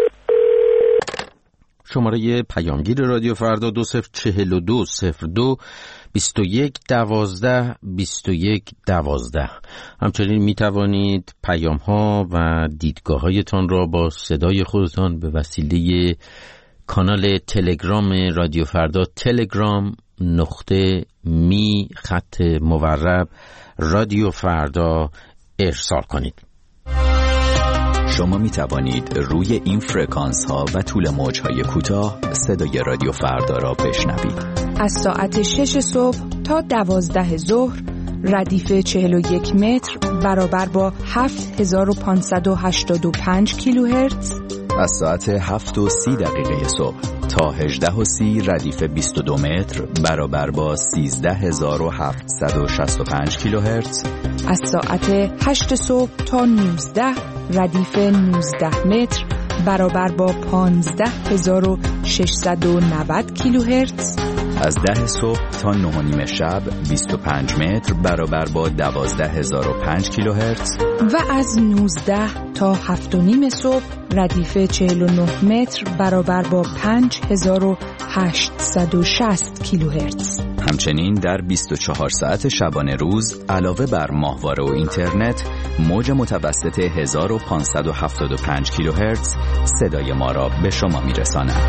شماره پیامگیر رادیو فردا دو صفر چهل و دو صفر دو بیست و یک دوازده بیست و یک دوازده. همچنین می توانید پیام ها و دیدگاه هایتان را با صدای خودتان به وسیله کانال تلگرام رادیو فردا، تلگرام نقطه می خط مورب رادیو فردا ارسال کنید. شما می توانید روی این فرکانس ها و طول موج های کوتاه صدای رادیو فردا را بشنوید. از ساعت شش صبح تا دوازده ظهر ردیف چهل و یک متر برابر با هفت هزار و پانصد و هشتاد و پنج کیلوهرتز. از ساعت هفت و سی دقیقه صبح تا هجده و سی ردیف بیست و دو متر برابر با سیزده هزار و هفتصد و شصت و پنج کیلوهرتز. از ساعت هشت صبح تا نوزده ردیف نوزده متر برابر با پانزده هزار و ششصد و نود کیلوهرتز. از ده صبح تا نه و نیم شب بیست و پنج متر برابر با دوازده هزار و پنج کیلوهرتز. و از نوزده تا هفت و نیم صبح ردیف چهل و نه متر برابر با پنج هزار و هشتصد و شصت کیلوهرتز. همچنین در بیست و چهار ساعت شبانه روز علاوه بر ماهواره و اینترنت، موج متوسط هزار و پانصد و هفتاد و پنج کیلوهرتز صدای ما را به شما میرساند.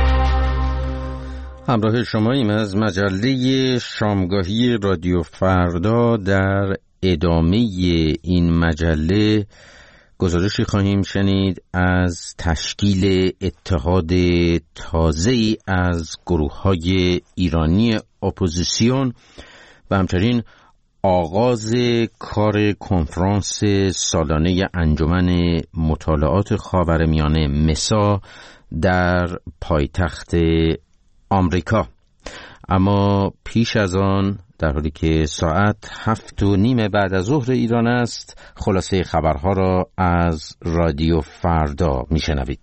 همراه شماییم از مجله شامگاهی رادیو فردا. در ادامه این مجله گزارشی خواهیم شنید از تشکیل اتحاد تازه‌ای از گروه‌های ایرانی اپوزیسیون و همچنین آغاز کار کنفرانس سالانه انجمن مطالعات خاورمیانه مسا در پایتخت آمریکا. اما پیش از آن در حالی که ساعت هفت و نیم بعد از ظهر ایران است. خلاصه خبرها را از رادیو فردا میشنوید.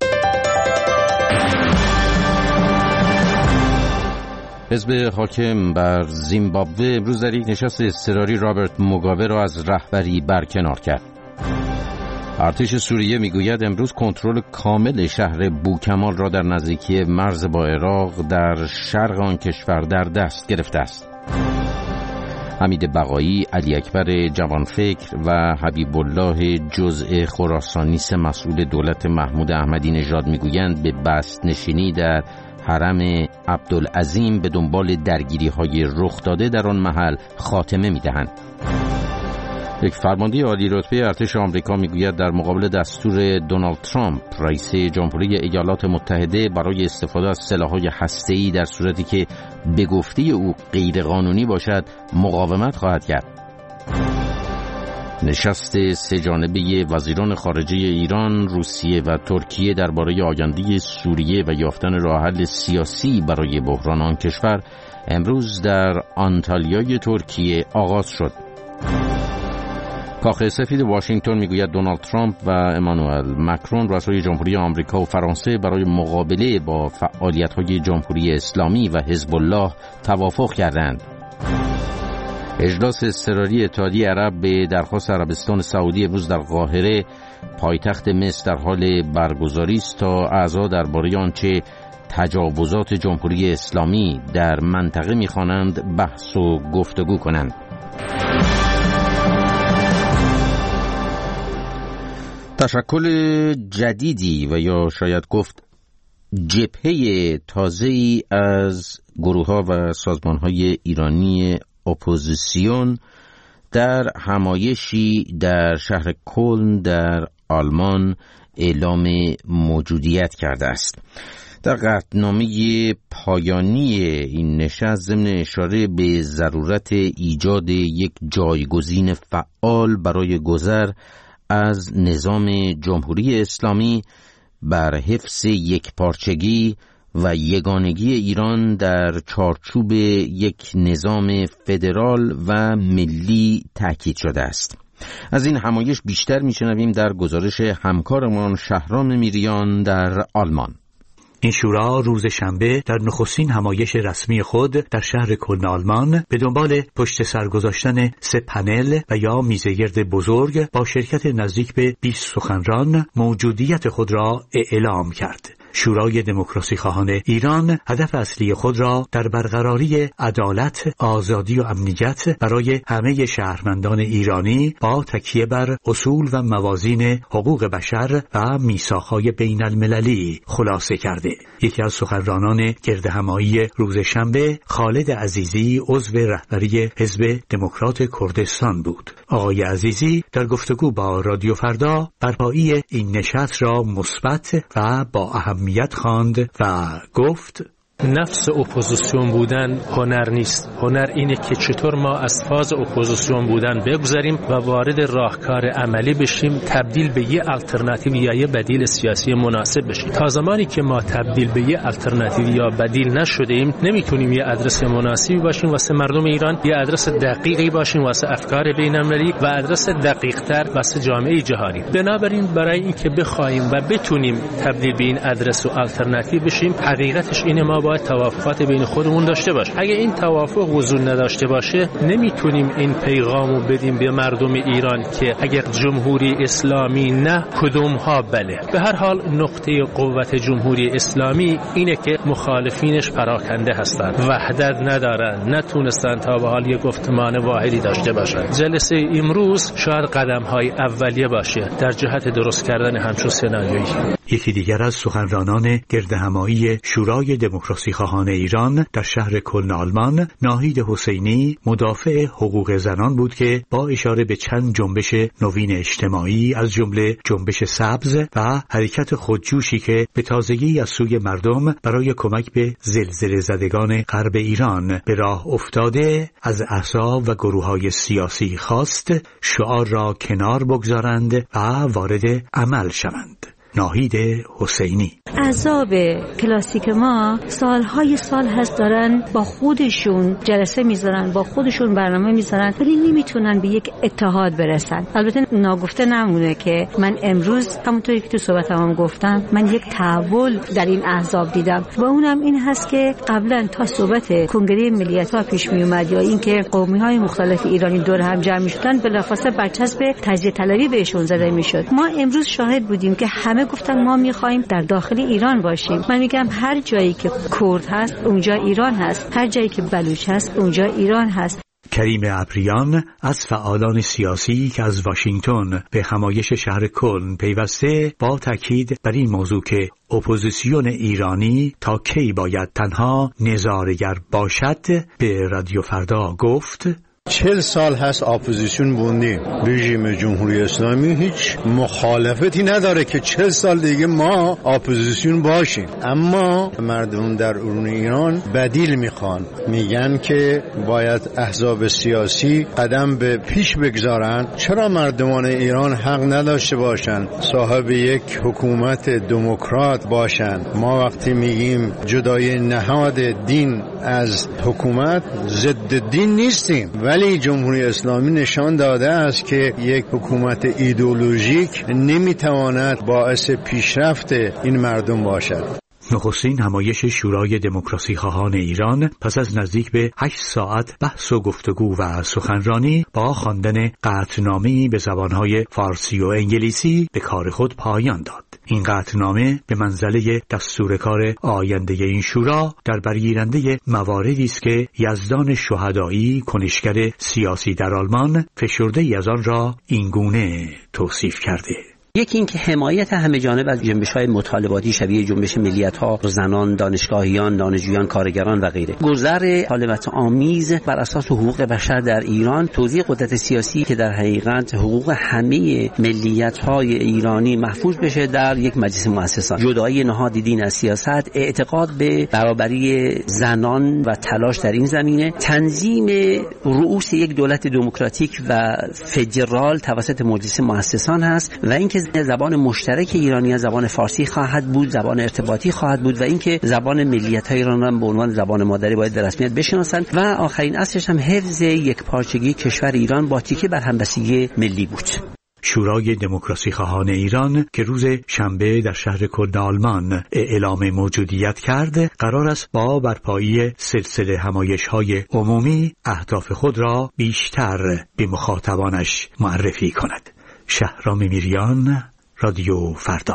حزب حاکم بر زیمبابوه امروز در یک نشست اضطراری رابرت موگابه را از رهبری برکنار کرد. ارتش سوریه میگوید امروز کنترل کامل شهر بوکمال را در نزدیکی مرز با عراق در شرق آن کشور در دست گرفته است. حمید بقایی، علی اکبر جوانفکر و حبیب الله جزء خراسانی سه مسئول دولت محمود احمدی نژاد میگویند به بست نشینی در حرم عبدالعظیم به دنبال درگیری‌های رخ داده در آن محل خاتمه می‌دهند. یک فرمانده عالی رتبه ارتش آمریکا میگوید در مقابل دستور دونالد ترامپ رئیس جمهوری ایالات متحده برای استفاده از سلاح‌های هسته‌ای در صورتی که به گفته او غیرقانونی باشد مقاومت خواهد کرد. نشست سه جانبه وزیران خارجه ایران، روسیه و ترکیه درباره آینده سوریه و یافتن راه حل سیاسی برای بحران آن کشور امروز در آنتالیای ترکیه آغاز شد. کاخ سفید واشنگتن میگوید دونالد ترامپ و امانوئل مکرون رؤسای جمهوری آمریکا و فرانسه برای مقابله با فعالیت‌های جمهوری اسلامی و حزب الله توافق کردند. اجلاس اضطراری اتحادیه عرب به درخواست عربستان سعودی امروز در قاهره پایتخت مصر در حال برگزاری است تا اعضا درباره آنچه تجاوزات جمهوری اسلامی در منطقه می‌خوانند بحث و گفتگو کنند. تشکل جدیدی و یا شاید گفت جبهه تازه‌ای از گروه‌ها و سازمان‌های ایرانی اپوزیسیون در همایشی در شهر کلن در آلمان اعلام موجودیت کرده است. در قطعنامه پایانی این نشست ضمن اشاره به ضرورت ایجاد یک جایگزین فعال برای گذر از نظام جمهوری اسلامی بر حفظ یکپارچگی و یگانگی ایران در چارچوب یک نظام فدرال و ملی تأکید شده است. از این همایش بیشتر میشنویم در گزارش همکارمان شهرام میریان در آلمان. این شورا روز شنبه در نخستین همایش رسمی خود در شهر کلن آلمان به دنبال پشت سر گذاشتن سه پنل و یا میزگرد بزرگ با شرکت نزدیک به بیست سخنران موجودیت خود را اعلام کرد. شورای دموکراسی خواهان ایران هدف اصلی خود را در برقراری عدالت، آزادی و امنیت برای همه شهروندان ایرانی با تکیه بر اصول و موازین حقوق بشر و میثاق‌های بین المللی خلاصه کرده. یکی از سخنرانان گردهمایی روز شنبه خالد عزیزی عضو رهبری حزب دموکرات کردستان بود. آقای عزیزی در گفتگو با رادیو فردا برپایی این نشست را مثبت و با اهمیت خواند و گفت نفس اپوزیسیون بودن هنر نیست. هنر اینه که چطور ما از فاز اپوزیسیون بودن بگذریم و وارد راهکار عملی بشیم، تبدیل به یه الटरनेटिव یا یه بدیل سیاسی مناسب بشیم. تا زمانی که ما تبدیل به یه الटरनेटिव یا بدیل نشدیم نمیتونیم یه آدرس مناسبی باشیم واسه مردم ایران، یه آدرس دقیقی باشیم واسه افکار بین‌المللی و آدرس دقیق‌تر واسه جامعه جهانی. بنابراین برای اینکه بخوایم و بتونیم تبدیل به این آدرس و الटरनेटिव بشیم، حقیقتش اینه ما باید توافقات بین خودمون داشته باشه. اگه این توافق وجود نداشته باشه نمیتونیم این پیغامو بدیم به مردم ایران که اگر جمهوری اسلامی نه کدوم ها بله. به هر حال نقطه قوت جمهوری اسلامی اینه که مخالفینش پراکنده هستند، وحدت ندارن، نتونستن تا به حال یک گفتمان واحدی داشته باشن. جلسه امروز شاید قدم های اولیه باشه در جهت درست کردن همچون سناریویی. یکی دیگر از سخنرانان گردهمایی شورای دموکراسی خواهان ایران در شهر کلن آلمان، ناهید حسینی، مدافع حقوق زنان بود که با اشاره به چند جنبش نوین اجتماعی از جمله جنبش سبز و حرکت خودجوشی که به تازگی از سوی مردم برای کمک به زلزله زدگان غرب ایران به راه افتاده، از احزاب و گروه‌های سیاسی خواست شعار را کنار بگذارند و وارد عمل شوند. ناهید حسینی. احزاب کلاسیک ما سالهای سال هست دارن با خودشون جلسه میذارن، با خودشون برنامه میذارن، ولی نمیتونن به یک اتحاد برسن. البته ناگفته نمونه که من امروز همونطوری که تو صحبتم هم گفتم، من یک تحول در این احزاب دیدم و اونم این هست که قبلا تا صحبت کنگره ملیت‌ها پیش می اومد یا اینکه قومی‌های مختلف ایرانی دور هم جمع می‌شدن، بلافاصله برچسب تجزیه طلبی بهشون زده میشد. ما امروز شاهد بودیم که همه گفتن ما می‌خوایم در داخل ایران باشیم. من میگم هر جایی که کرد هست اونجا ایران هست، هر جایی که بلوچ هست اونجا ایران هست. کریم ابریان از فعالان سیاسی که از واشنگتن به همایش شهر کلن پیوسته با تاکید بر این موضوع که اپوزیسیون ایرانی تا کی باید تنها نظاره‌گر باشد به رادیو فردا گفت: چهل سال هست اپوزیسیون بوندیم. رژیم جمهوری اسلامی هیچ مخالفتی نداره که چهل سال دیگه ما اپوزیسیون باشیم، اما مردم در اروم ایران بدیل میخوان، میگن که باید احزاب سیاسی قدم به پیش بگذارن. چرا مردمان ایران حق نداشته باشن صاحب یک حکومت دموکرات باشن؟ ما وقتی میگیم جدای نهاد دین از حکومت، ضد دین نیستیم، ولی جمهوری اسلامی نشان داده است که یک حکومت ایدئولوژیک نمیتواند باعث پیشرفت این مردم باشد. نخستین همایش شورای دموکراسی خواهان ایران پس از نزدیک به هشت ساعت بحث و گفتگو و سخنرانی با خواندن قطعنامه‌ای به زبانهای فارسی و انگلیسی به کار خود پایان داد. این قطعنامه به منزله دستور کار آینده این شورا در برگیرنده مواردی است که یزدان شهدایی، کنشگر سیاسی در آلمان، فشرده از آن را اینگونه توصیف کرده: یکی این که حمایت همه جانب از جنبش‌های مطالباتی شبیه جنبش ملیت‌ها، زنان، دانشگاهیان، دانشجویان، کارگران و غیره. گذر مطالبات آمیز بر اساس حقوق بشر در ایران، توزیع قدرت سیاسی که در حقیقت حقوق همه ملیت‌های ایرانی محفوظ بشه در یک مجلس مؤسسان. جدایی نهاد دین از سیاست، اعتقاد به برابری زنان و تلاش در این زمینه، تنظیم رؤوس یک دولت دموکراتیک و فدرال توسط مجلس مؤسسان هست و اینکه زبان مشترک ایرانی از زبان فارسی خواهد بود، زبان ارتباطی خواهد بود و اینکه زبان ملیت‌های ایران را به عنوان زبان مادری باید به رسمیت بشناسند و آخرین اصلش هم حفظ یکپارچگی کشور ایران با تکیه بر همبستگی ملی بود. شورای دموکراسی خواهان ایران که روز شنبه در شهر کلن آلمان اعلام موجودیت کرد، قرار است با برپایی سلسله همایش‌های عمومی اهداف خود را بیشتر به مخاطبانش معرفی کند. شهرام میریان، رادیو فردا.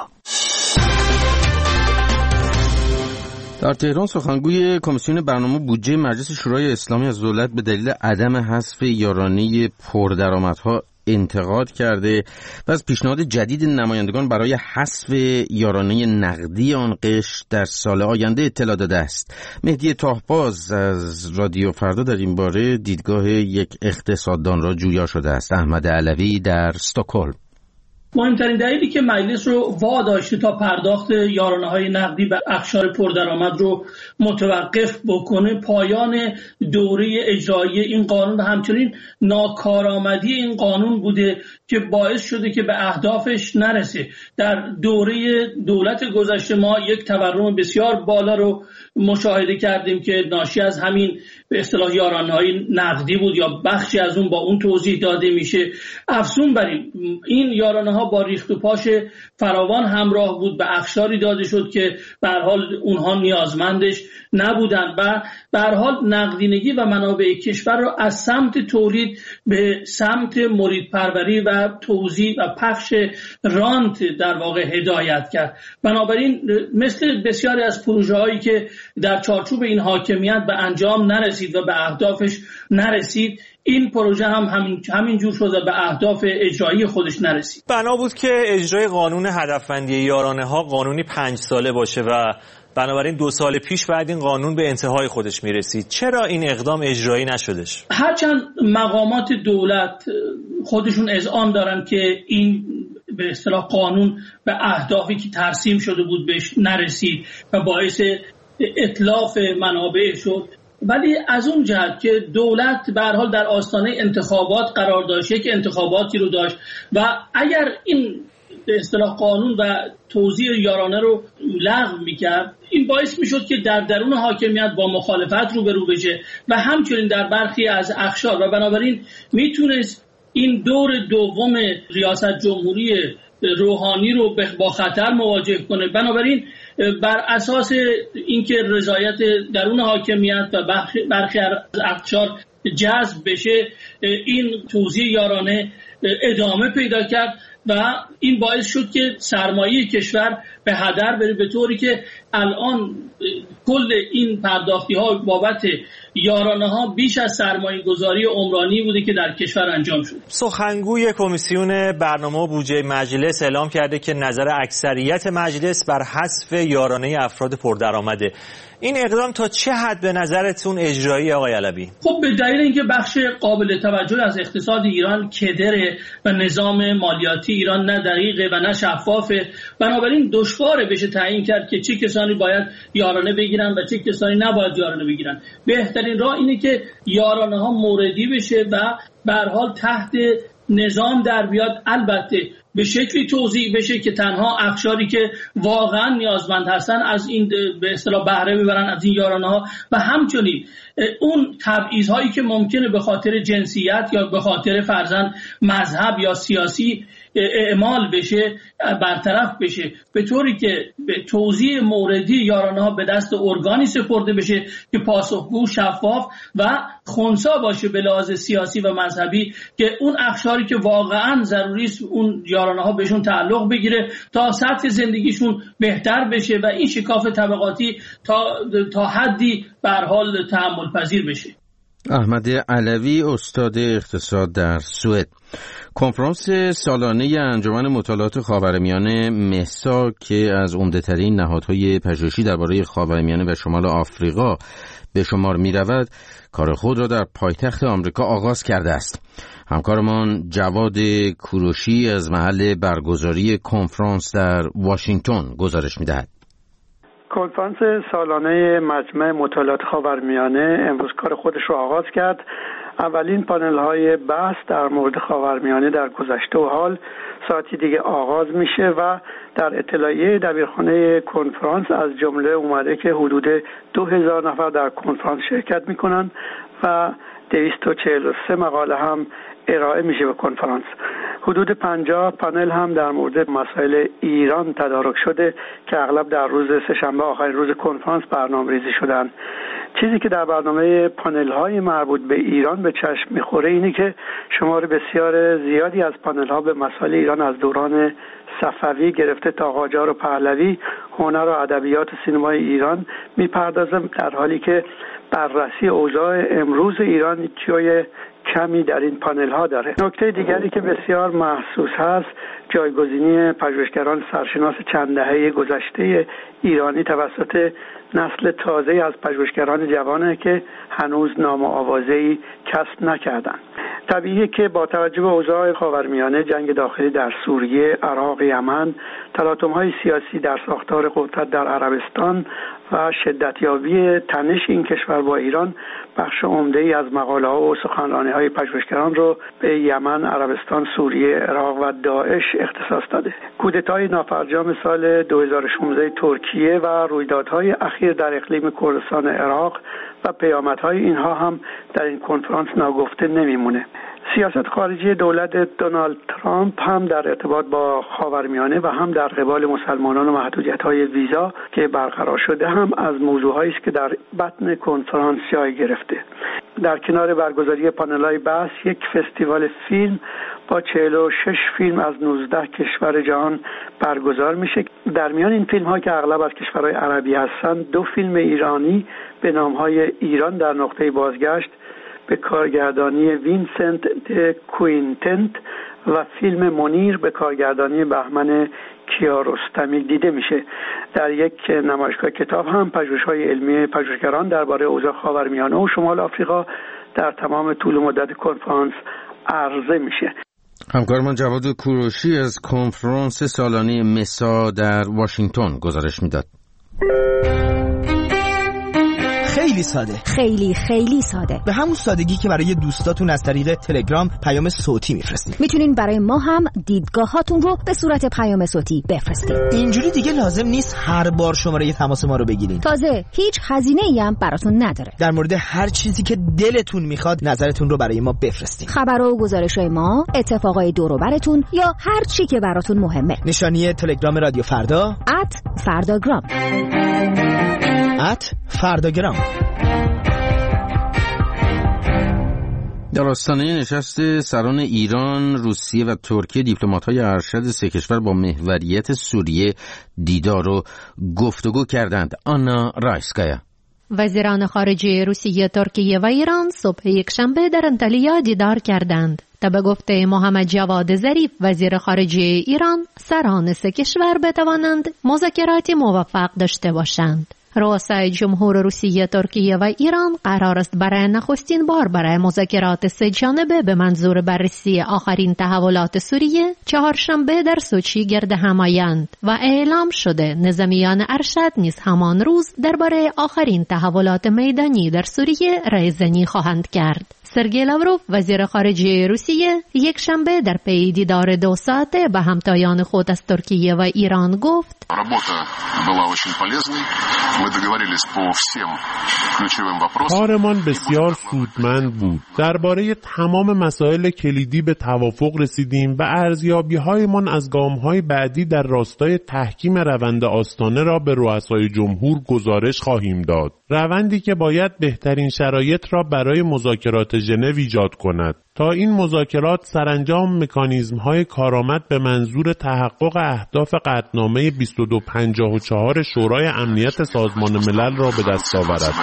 در تهران سخنگوی کمیسیون برنامه بودجه مجلس شورای اسلامی از دولت به دلیل عدم حذف یارانه پردرآمدها انتقاد کرده و از پیشنهاد جدید نمایندگان برای حذف یارانه نقدی آن قشر در سال آینده اطلاع داده است. مهدی تاهباز از رادیو فردا در این باره دیدگاه یک اقتصاددان را جویا شده است. احمد علوی در استکهلم: مهمترین دلیلی که مجلس رو واداشته تا پرداخت یارانه‌های نقدی و اقشار پردرآمد رو متوقف بکنه پایان دوره اجرایی این قانون و همچنین ناکارآمدی این قانون بوده که باعث شده که به اهدافش نرسه. در دوره دولت گذشته ما یک تورم بسیار بالا رو مشاهده کردیم که ناشی از همین به اصطلاح یارانه‌های نقدی بود یا بخشی از اون با اون توضیح داده میشه. افزون بر این این یارانه‌ها با ریخت و پاش فراوان همراه بود، به اقشاری داده شد که به هر حال اونها نیازمندش نبودن و به هر حال نقدینگی و منابع کشور رو از سمت تولید به سمت مرید پروری و توزیع و پخش رانت در واقع هدایت کرد. بنابراین مثل بسیاری از پروژه هایی که در چارچوب این حاکمیت به انجام نرسید و به اهدافش نرسید، این پروژه هم همین همین جور شد و به اهداف اجرایی خودش نرسید. بنا بود که اجرای قانون هدفمندی یارانه ها قانونی پنج ساله باشه و بنابراین دو سال پیش بعد این قانون به انتهای خودش میرسید. چرا این اقدام اجرایی نشدش؟ هرچند مقامات دولت خودشون اذعان دارن که این به اصطلاح قانون به اهدافی که ترسیم شده بود بهش نرسید و باعث اتلاف منابع شد، ولی از اون جهت که دولت به هر حال در آستانه انتخابات قرار داشت، یک انتخاباتی رو داشت و اگر این به اصطلاح قانون و توزیع یارانه رو لغو میکرد، این باعث میشد که در درون حاکمیت با مخالفت روبرو بشه و همچنین در برخی از اقشار، و بنابراین میتونست این دور دوم ریاست جمهوری روحانی رو با خطر مواجه کنه. بنابراین بر اساس اینکه رضایت درون حاکمیت و برخی از اقشار جذب بشه، این توزیع یارانه ادامه پیدا کرد و این باعث شد که سرمایه کشور به هدر بره، به طوری که الان کل این پرداختی ها بابت یارانه ها بیش از سرمایه گذاری عمرانی بوده که در کشور انجام شد. سخنگوی کمیسیون برنامه و بودجه مجلس اعلام کرده که نظر اکثریت مجلس بر حذف یارانه افراد پردرآمده. این اقدام تا چه حد به نظرتون اجرایی آقای علوی؟ خب به دلیل اینکه بخش قابل توجه از اقتصاد ایران کدره و نظام مالیاتی ایران نه دقیقه و نه شفافه، بنابراین دشواره بشه تعیین کرد که چه کسانی باید یارانه بگیرن و چه کسانی نباید یارانه بگیرن. بهترین راه اینه که یارانه ها موردی بشه و به هر حال تحت نظام در بیاد، البته به شکلی توزیع بشه که تنها اقشاری که واقعا نیازمند هستن از این به اصطلاح بهره ببرن از این یارانه ها، و همچنین اون تبعیض هایی که ممکنه به خاطر جنسیت یا به خاطر فرضاً مذهب یا سیاسی اعمال بشه برطرف بشه، به طوری که به توزیع موردی یارانه ها به دست ارگانی سپرده بشه که پاسخگو، شفاف و خنثی باشه به لحاظ سیاسی و مذهبی، که اون اقشاری که واقعا ضروری است اون یارانه ها بهشون تعلق بگیره تا سطح زندگیشون بهتر بشه و این شکاف طبقاتی تا تا حدی به هر حال تحمل پذیر بشه. احمد علوی، استاد اقتصاد در سوئد. کنفرانس سالانه انجمن مطالعات خاورمیانه مهسا که از عمده‌ترین نهادهای پژوهشی درباره خاورمیانه و شمال آفریقا به شمار می‌رود، کار خود را در پایتخت آمریکا آغاز کرده است. همکارمان جواد کوروشی از محل برگزاری کنفرانس در واشنگتن گزارش می‌دهد. کنفرانس سالانه مجمع مطالعات خاورمیانه امروز کار خودش رو آغاز کرد. اولین پانل های بحث در مورد خاورمیانه در گذشته و حال ساعتی دیگه آغاز میشه و در اطلاعیه دبیرخانه کنفرانس از جمله اومده که حدود دو هزار نفر در کنفرانس شرکت میکنن و دویست و چهل و سه مقاله هم ارائه میشه به کنفرانس. حدود پنجاه پانل هم در مورد مسائل ایران تدارک شده که اغلب در روز سه‌شنبه آخرین روز کنفرانس برنامه‌ریزی شدن. چیزی که در برنامه پانل های مربوط به ایران به چشم میخوره اینه که شمار بسیار زیادی از پانل ها به مسائل ایران از دوران صفوی گرفته تا قاجار و پهلوی، هنر و ادبیات و سینمای ایران میپردازه، در حالی که بررسی اوضاع امروز ایران جای کمی در این پانل ها داره. نکته دیگری که بسیار محسوس هست جایگزینی پژوهشگران سرشناس چند دهه گذشته ایرانی توسط نسل تازه از پژوهشگران جوانه که هنوز نام و آوازه‌ای کسب نکردند. طبیعیه که با توجه به اوضاع خاورمیانه، جنگ داخلی در سوریه، عراق، یمن، تلاطم‌های سیاسی در ساختار قدرت در عربستان و شدتیابی تنش این کشور با ایران، بخش عمده‌ای از مقاله‌ها و سخنرانی‌های پژوهشگران رو به یمن، عربستان، سوریه، عراق و داعش اختصاص داده. کودتای نافرجام سال دو هزار و شانزده ترکیه و رویدادهای اخیر در اقلیم کردستان عراق و پیامدهای اینها هم در این کنفرانس ناگفته نمیمونه. سیاست خارجی دولت دونالد ترامپ هم در ارتباط با خاورمیانه و هم در قبال مسلمانان و محدودیت‌های ویزا که برقرار شده هم از موضوعهایی است که در بطن کنفرانس جای گرفته. در کنار برگزاری پانل‌های بحث، یک فستیوال فیلم با چهل و شش فیلم از نوزده کشور جهان برگزار میشه. در میان این فیلم‌ها که اغلب از کشورهای عربی هستند، دو فیلم ایرانی به نام‌های ایران در نقطه بازگشت به کارگردانی وینسنت د کوینتنت و فیلم منیر به کارگردانی بهمن کیارستمی دیده میشه. در یک نمایشگاه کتاب هم پژوهش‌های علمی پژوهشگران درباره اوضاع خاورمیانه و شمال آفریقا در تمام طول مدت کنفرانس عرضه میشه. همکارمان جواد کوروشی از کنفرانس سالانه مهسا در واشنگتن گزارش میداد. خیلی ساده، خیلی خیلی ساده، به همون سادگی که برای دوستاتون از طریق تلگرام پیام صوتی میفرستید. میتونین برای ما هم دیدگاهاتون رو به صورت پیام صوتی بفرستید. اینجوری دیگه لازم نیست هر بار شماره تماس ما رو بگیرین. تازه هیچ هزینه‌ای هم براتون نداره. در مورد هر چیزی که دلتون میخواد نظرتون رو برای ما بفرستید. خبر و گزارش‌های ما، اتفاقای دور و براتون یا هر چی که براتون مهمه. نشانی تلگرام رادیو فردا ات فرداگرام ات فرداگرام. در آستانه نشست سران ایران، روسیه و ترکیه دیپلمات‌های ارشد سه کشور با محوریت سوریه دیدار و گفتگو کردند. آنا رایسکایا. وزیران خارجه روسیه، ترکیه و ایران صبح یکشنبه در انطالیا دیدار کردند تا به گفته محمد جواد ظریف وزیر خارجه ایران، سران سه کشور بتوانند مذاکراتی موفق داشته باشند. رؤسای جمهور روسیه، ترکیه و ایران قرار است برای نخستین بار برای مذاکرات سه جانبه به منظور بررسی آخرین تحولات سوریه چهارشنبه در سوچی گرد هم آیند و اعلام شده نظامیان ارشد نیز همان روز درباره آخرین تحولات میدانی در سوریه رایزنی خواهند کرد. سرگئی لاوروف وزیر خارجه روسیه یک شنبه در پی دیدار دو ساعته به همتایان خود از ترکیه و ایران گفت کارمان بسیار سودمند بود. درباره تمام مسائل کلیدی به توافق رسیدیم و ارزیابی‌هایمان از گام‌های بعدی در راستای تحکیم روند آستانه را به رؤسای جمهور گزارش خواهیم داد. روندی که باید بهترین شرایط را برای مذاکرات ژنو ایجاد کند تا این مذاکرات سرانجام مکانیزم‌های کارآمد به منظور تحقق اهداف قطعنامه بیست و دو پنجاه و چهار شورای امنیت سازمان ملل را به دست آورد.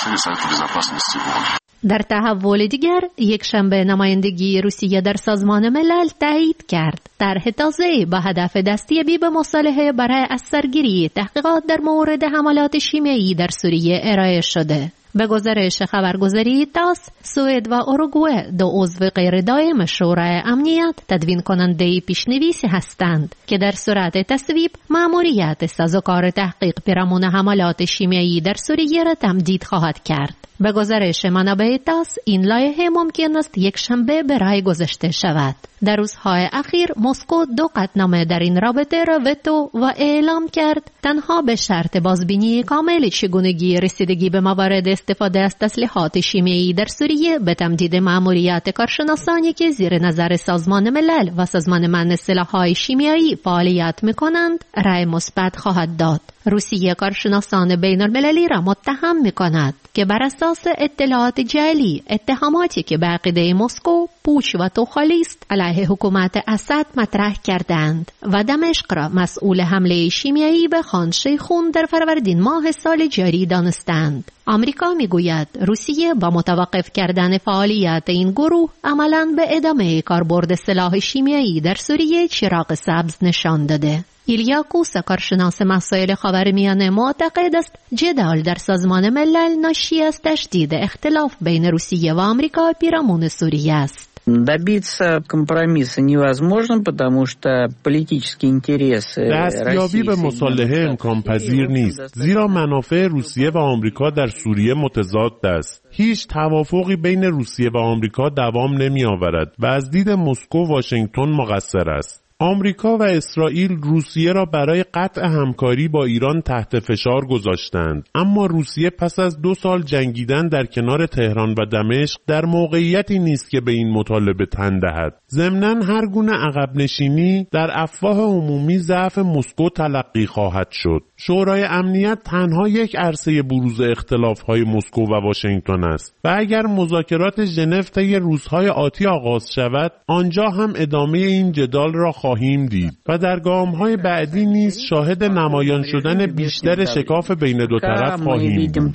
در تحول دیگر، یک شنبه نمایندگی روسیه در سازمان ملل تایید کرد طرح تازه‌ای با هدف دستیابی به مصالحه برای از سرگیری تحقیقات در مورد حملات شیمیایی در سوریه ارائه شده. به گزارش خبرگزاری تاس، سوئد و اوروگوئه دو عضو غیر دائم شورای امنیت تدوین کننده پیشنویسی هستند که در صورت تصویب مأموریت سازوکار تحقیق پیرامون حملات شیمیایی در سوریه را تمدید خواهد کرد. به گزارش منابع تاس، این لایحه ممکن است یک شنبه به رای گذاشته شود. در روزهای اخیر مسکو دو قطعنامه در این رابطه را وتو و اعلام کرد تنها به شرط بازبینی کامل چگونگی رسیدگی به موارد استفاده از تسلیحات شیمیایی در سوریه به تمدید مأموریت کارشناسانی که زیر نظر سازمان ملل و سازمان منع سلاح‌های شیمیایی فعالیت می‌کنند رای مثبت خواهد داد. روسیه کارشناسان بین المللی را متهم می‌کند که بر اساس اطلاعات جعلی اتهاماتی که به عقیده مسکو پوچ و توخالی است علیه حکومت اسد مطرح کردند و دمشق را مسئول حمله شیمیایی به خان شیخون در فروردین ماه سال جاری دانستند. آمریکا میگوید روسیه با متوقف کردن فعالیت این گروه عملاً به ادامه کاربرد سلاح شیمیایی در سوریه چراغ سبز نشان داده. ایلیا کوسا کارشناس مسائل خاورمیانه معتقد است جدال در سازمان ملل ناشی از تشدید اختلاف بین روسیه و آمریکا پیرامون سوریه است. Добиться компромисса невозможно, потому что политические интересы دستیابی به مصالحه امکان پذیر نیست، زیرا منافع روسیه و آمریکا در سوریه متضاد است. هیچ توافقی بین روسیه و آمریکا دوام نمی آورد و از دید مسکو واشنگتن مقصر است. آمریکا و اسرائیل روسیه را برای قطع همکاری با ایران تحت فشار گذاشتند، اما روسیه پس از دو سال جنگیدن در کنار تهران و دمشق در موقعیتی نیست که به این مطالبه تن دهد. ضمناً هر گونه عقب نشینی در افواه عمومی ضعف مسکو تلقی خواهد شد. شورای امنیت تنها یک عرصه بروز اختلاف‌های مسکو و واشنگتن است و اگر مذاکرات ژنو طی روزهای آتی آغاز شود، آنجا هم ادامه این جدال را خواهیم دید و در گام‌های بعدی نیز شاهد نمایان شدن بیشتر شکاف بین دو طرف خواهیم بود.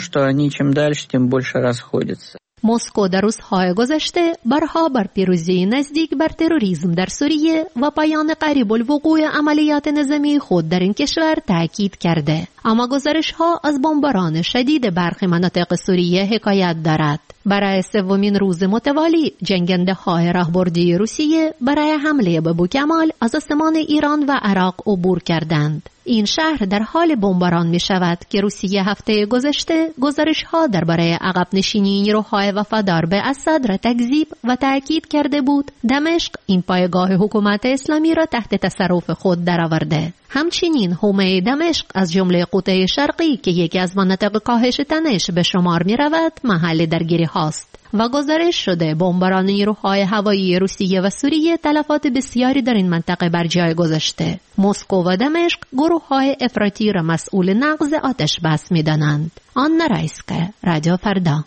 مسکو در روزهای گذشته برها بر پیروزی نزدیک بر تروریسم در سوریه و پایان قریب الوقوع عملیات نظامی خود در این کشور تاکید کرده، اما گزارش‌ها از بمباران شدید برخی مناطق سوریه حکایت دارد. برای سومین روز متوالی جنگنده‌های راهبردی روسیه برای حمله به بوکمال از آسمان ایران و عراق عبور کردند. این شهر در حال بمباران می شود که روسیه هفته گذشته گزارش ها درباره عقب نشینی نیروهای وفادار به اسد را تکذیب و تأکید کرده بود. دمشق این پایگاه حکومت اسلامی را تحت تصرف خود درآورده. همچنین حومه دمشق از جمله قطعه شرقی که یکی از مناطق کاهش تنش به شمار می رود محل درگیری هاست و گزارش شده بمباران نیروهای هوایی روسیه و سوریه تلفات بسیاری در این منطقه بر جای گذاشته. مسکو و دمشق گروه‌های افراطی را مسئول نقض آتش بس می‌دانند. آن رایسکه، رادیو فردا.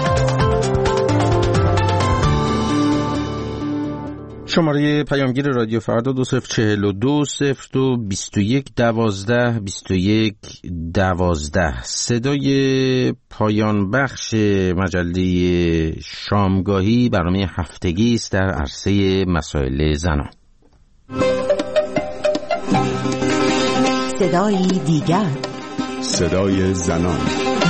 شماره پیامگیر رادیو فردا دو صفر چهل و دو صفر دو بیست و یک دوازده بیست و یک دوازده. صدای پایان بخش مجله شامگاهی برنامه هفتگی است در عرصه مسائل زنان. صدای دیگر، صدای زنان.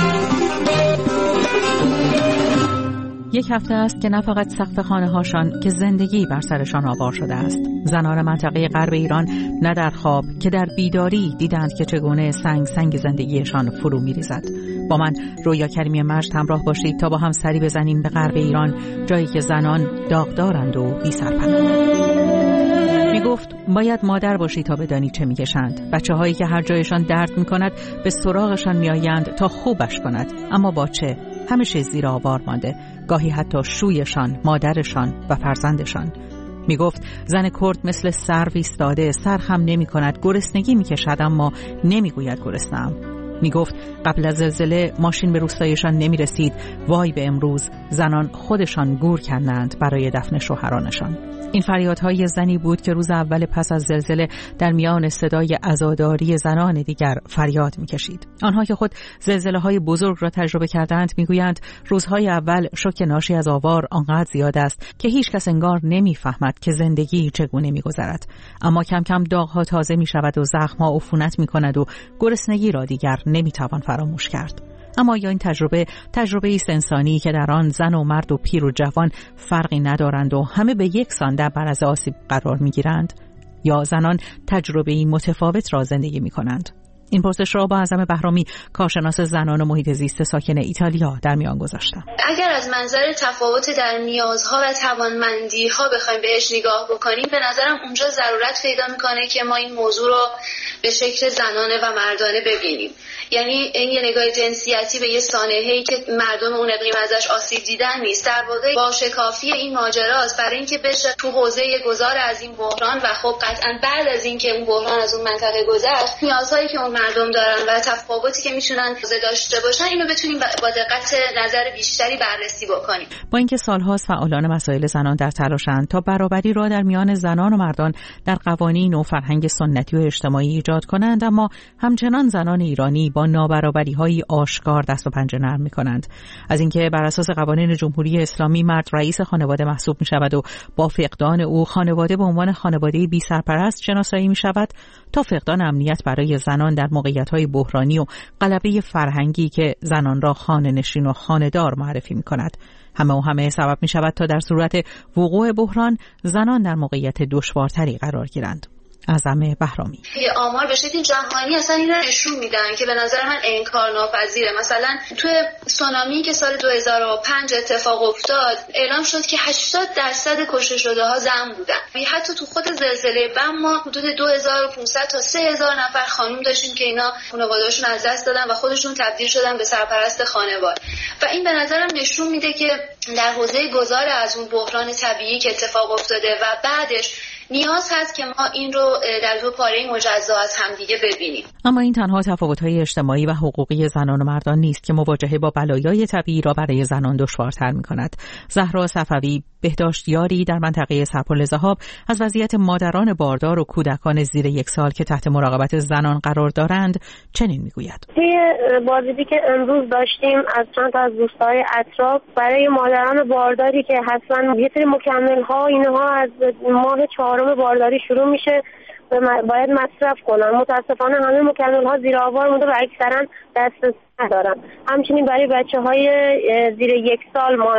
یک هفته است که نه فقط سقف خانه هاشان که زندگی بر سرشان آوار شده است. زنان منطقه غرب ایران نه در خواب که در بیداری دیدند که چگونه سنگ سنگ زندگیشان فرو می ریزد. با من رویا کریمی مجد همراه باشید تا با هم سری بزنیم به غرب ایران، جایی که زنان داغدارند و بی سرپناه. می گفت باید مادر باشی تا بدانی چه می کشند. بچه هایی که هر جایشان درد می کند به سراغشان می آیند تا خوبش کند، اما با چه؟ همیشه زیر آوار مانده، گاهی حتی شویشان، مادرشان و فرزندشان. می گفت زن کرد مثل سرو ایستاده، سر هم نمی کند، گرسنگی می کشد اما نمی گوید گرسنه‌ام. می گفت قبل از زلزله ماشین به روستایشان نمی رسید، وای به امروز زنان خودشان گور کندند برای دفن شوهرانشان. این فریادهای زنی بود که روز اول پس از زلزله در میان صدای عزاداری زنان دیگر فریاد می‌کشید. آنها که خود زلزله‌های بزرگ را تجربه کردند می‌گویند روزهای اول شوک ناشی از آوار آنقدر زیاد است که هیچ کس انگار نمی‌فهمد که زندگی چگونه می‌گذرد. اما کم کم داغ‌ها تازه می‌شود و زخم‌ها عفونت می‌کند و گرسنگی را دیگر نمی‌توان فراموش کرد. اما یا این تجربه تجربه ایست انسانی که در آن زن و مرد و پیر و جوان فرقی ندارند و همه به یک سان در معرض آسیب قرار می‌گیرند، یا زنان تجربه‌ای متفاوت را زندگی می‌کنند؟ این پرسش را با اعظم بهرامی، کارشناس زنان و محیط زیست ساکن ایتالیا، در میان گذاشتم. اگر از منظر تفاوت در نیازها و توانمندی‌ها بخوایم بهش نگاه بکنیم، به نظرم اونجا ضرورت پیدا می‌کنه که ما این موضوع رو به شکل زنانه و مردانه ببینیم. یعنی این یه نگاه جنسیتی به یه سانحه‌ای که مردم اون اقلیم ازش آسیب دیدن نیست. در واقع باشه کافی این ماجراست برای اینکه بشه تو حوزه گذار از این بحران و خب قطعاً بعد از اینکه اون بحران از اون منطقه گذشت، نیازهایی که اون مردم دارن و تفاوتی که میتونن داشته باشن، اینو بتونیم با دقت نظر بیشتری بررسی بکنیم. با اینکه سالهاست فعالان مسائل زنان در تلاشند تا برابری را در میان زنان و مردان در قوانین و فرهنگ سنتی و اجتماعی ایجاد کنند، اما همچنان زنان ایرانی با نابرابری‌های آشکار دست و پنجه نرم می‌کنند. از اینکه بر اساس قوانین جمهوری اسلامی مرد رئیس خانواده محسوب می‌شود و با فقدان او خانواده به عنوان خانواده بی سرپرست شناسایی می‌شود، تا فقدان امنیت برای زنان در موقعیت‌های بحرانی و غلبه فرهنگی که زنان را خانه‌نشین و خانه‌دار معرفی می‌کند. همه و همه سبب می‌شود تا در صورت وقوع بحران زنان در موقعیت دشوارتری قرار گیرند. اعظم بهرامی: یه آمار به شکل جهانی اصلا این رو نشون میدن که به نظر من انکار ناپذیره. مثلا توی سونامی که سال دو هزار و پنج اتفاق افتاد، اعلام شد که هشتاد درصد کشته شده ها زن بودن. حتی تو خود زلزله بم ما حدود دو هزار و پانصد تا سه هزار نفر خانم داشتیم که اینا خانواده‌هاشون از دست دادن و خودشون تبدیل شدن به سرپرست خانواده. و این به نظرم نشون میده که در حوزه گذار از اون بحران طبیعی که اتفاق افتاده و بعدش نیاز هست که ما این رو در دو پاره مجزا از همدیگه ببینیم. اما این تنها تفاوت‌های اجتماعی و حقوقی زنان و مردان نیست که مواجهه با بلایای طبیعی را برای زنان دشوارتر می‌کند. زهرا صفوی، بهداشتیاری در منطقه سرپل ذهاب، از وضعیت مادران باردار و کودکان زیر یک سال که تحت مراقبت زنان قرار دارند چنین می‌گوید: طی بازدیدی که امروز داشتیم از چند تا از دوستای اطراف برای مادران بارداری که حتما یه سری مکمل‌ها اینها از ماه چهارم بارداری شروع میشه باید مصرف کنن. متاسفانه همه مکمل‌ها زیر آوار مونده و اکثرا دسترسی ندارن. همچنین برای بچه‌های زیر یک سال ما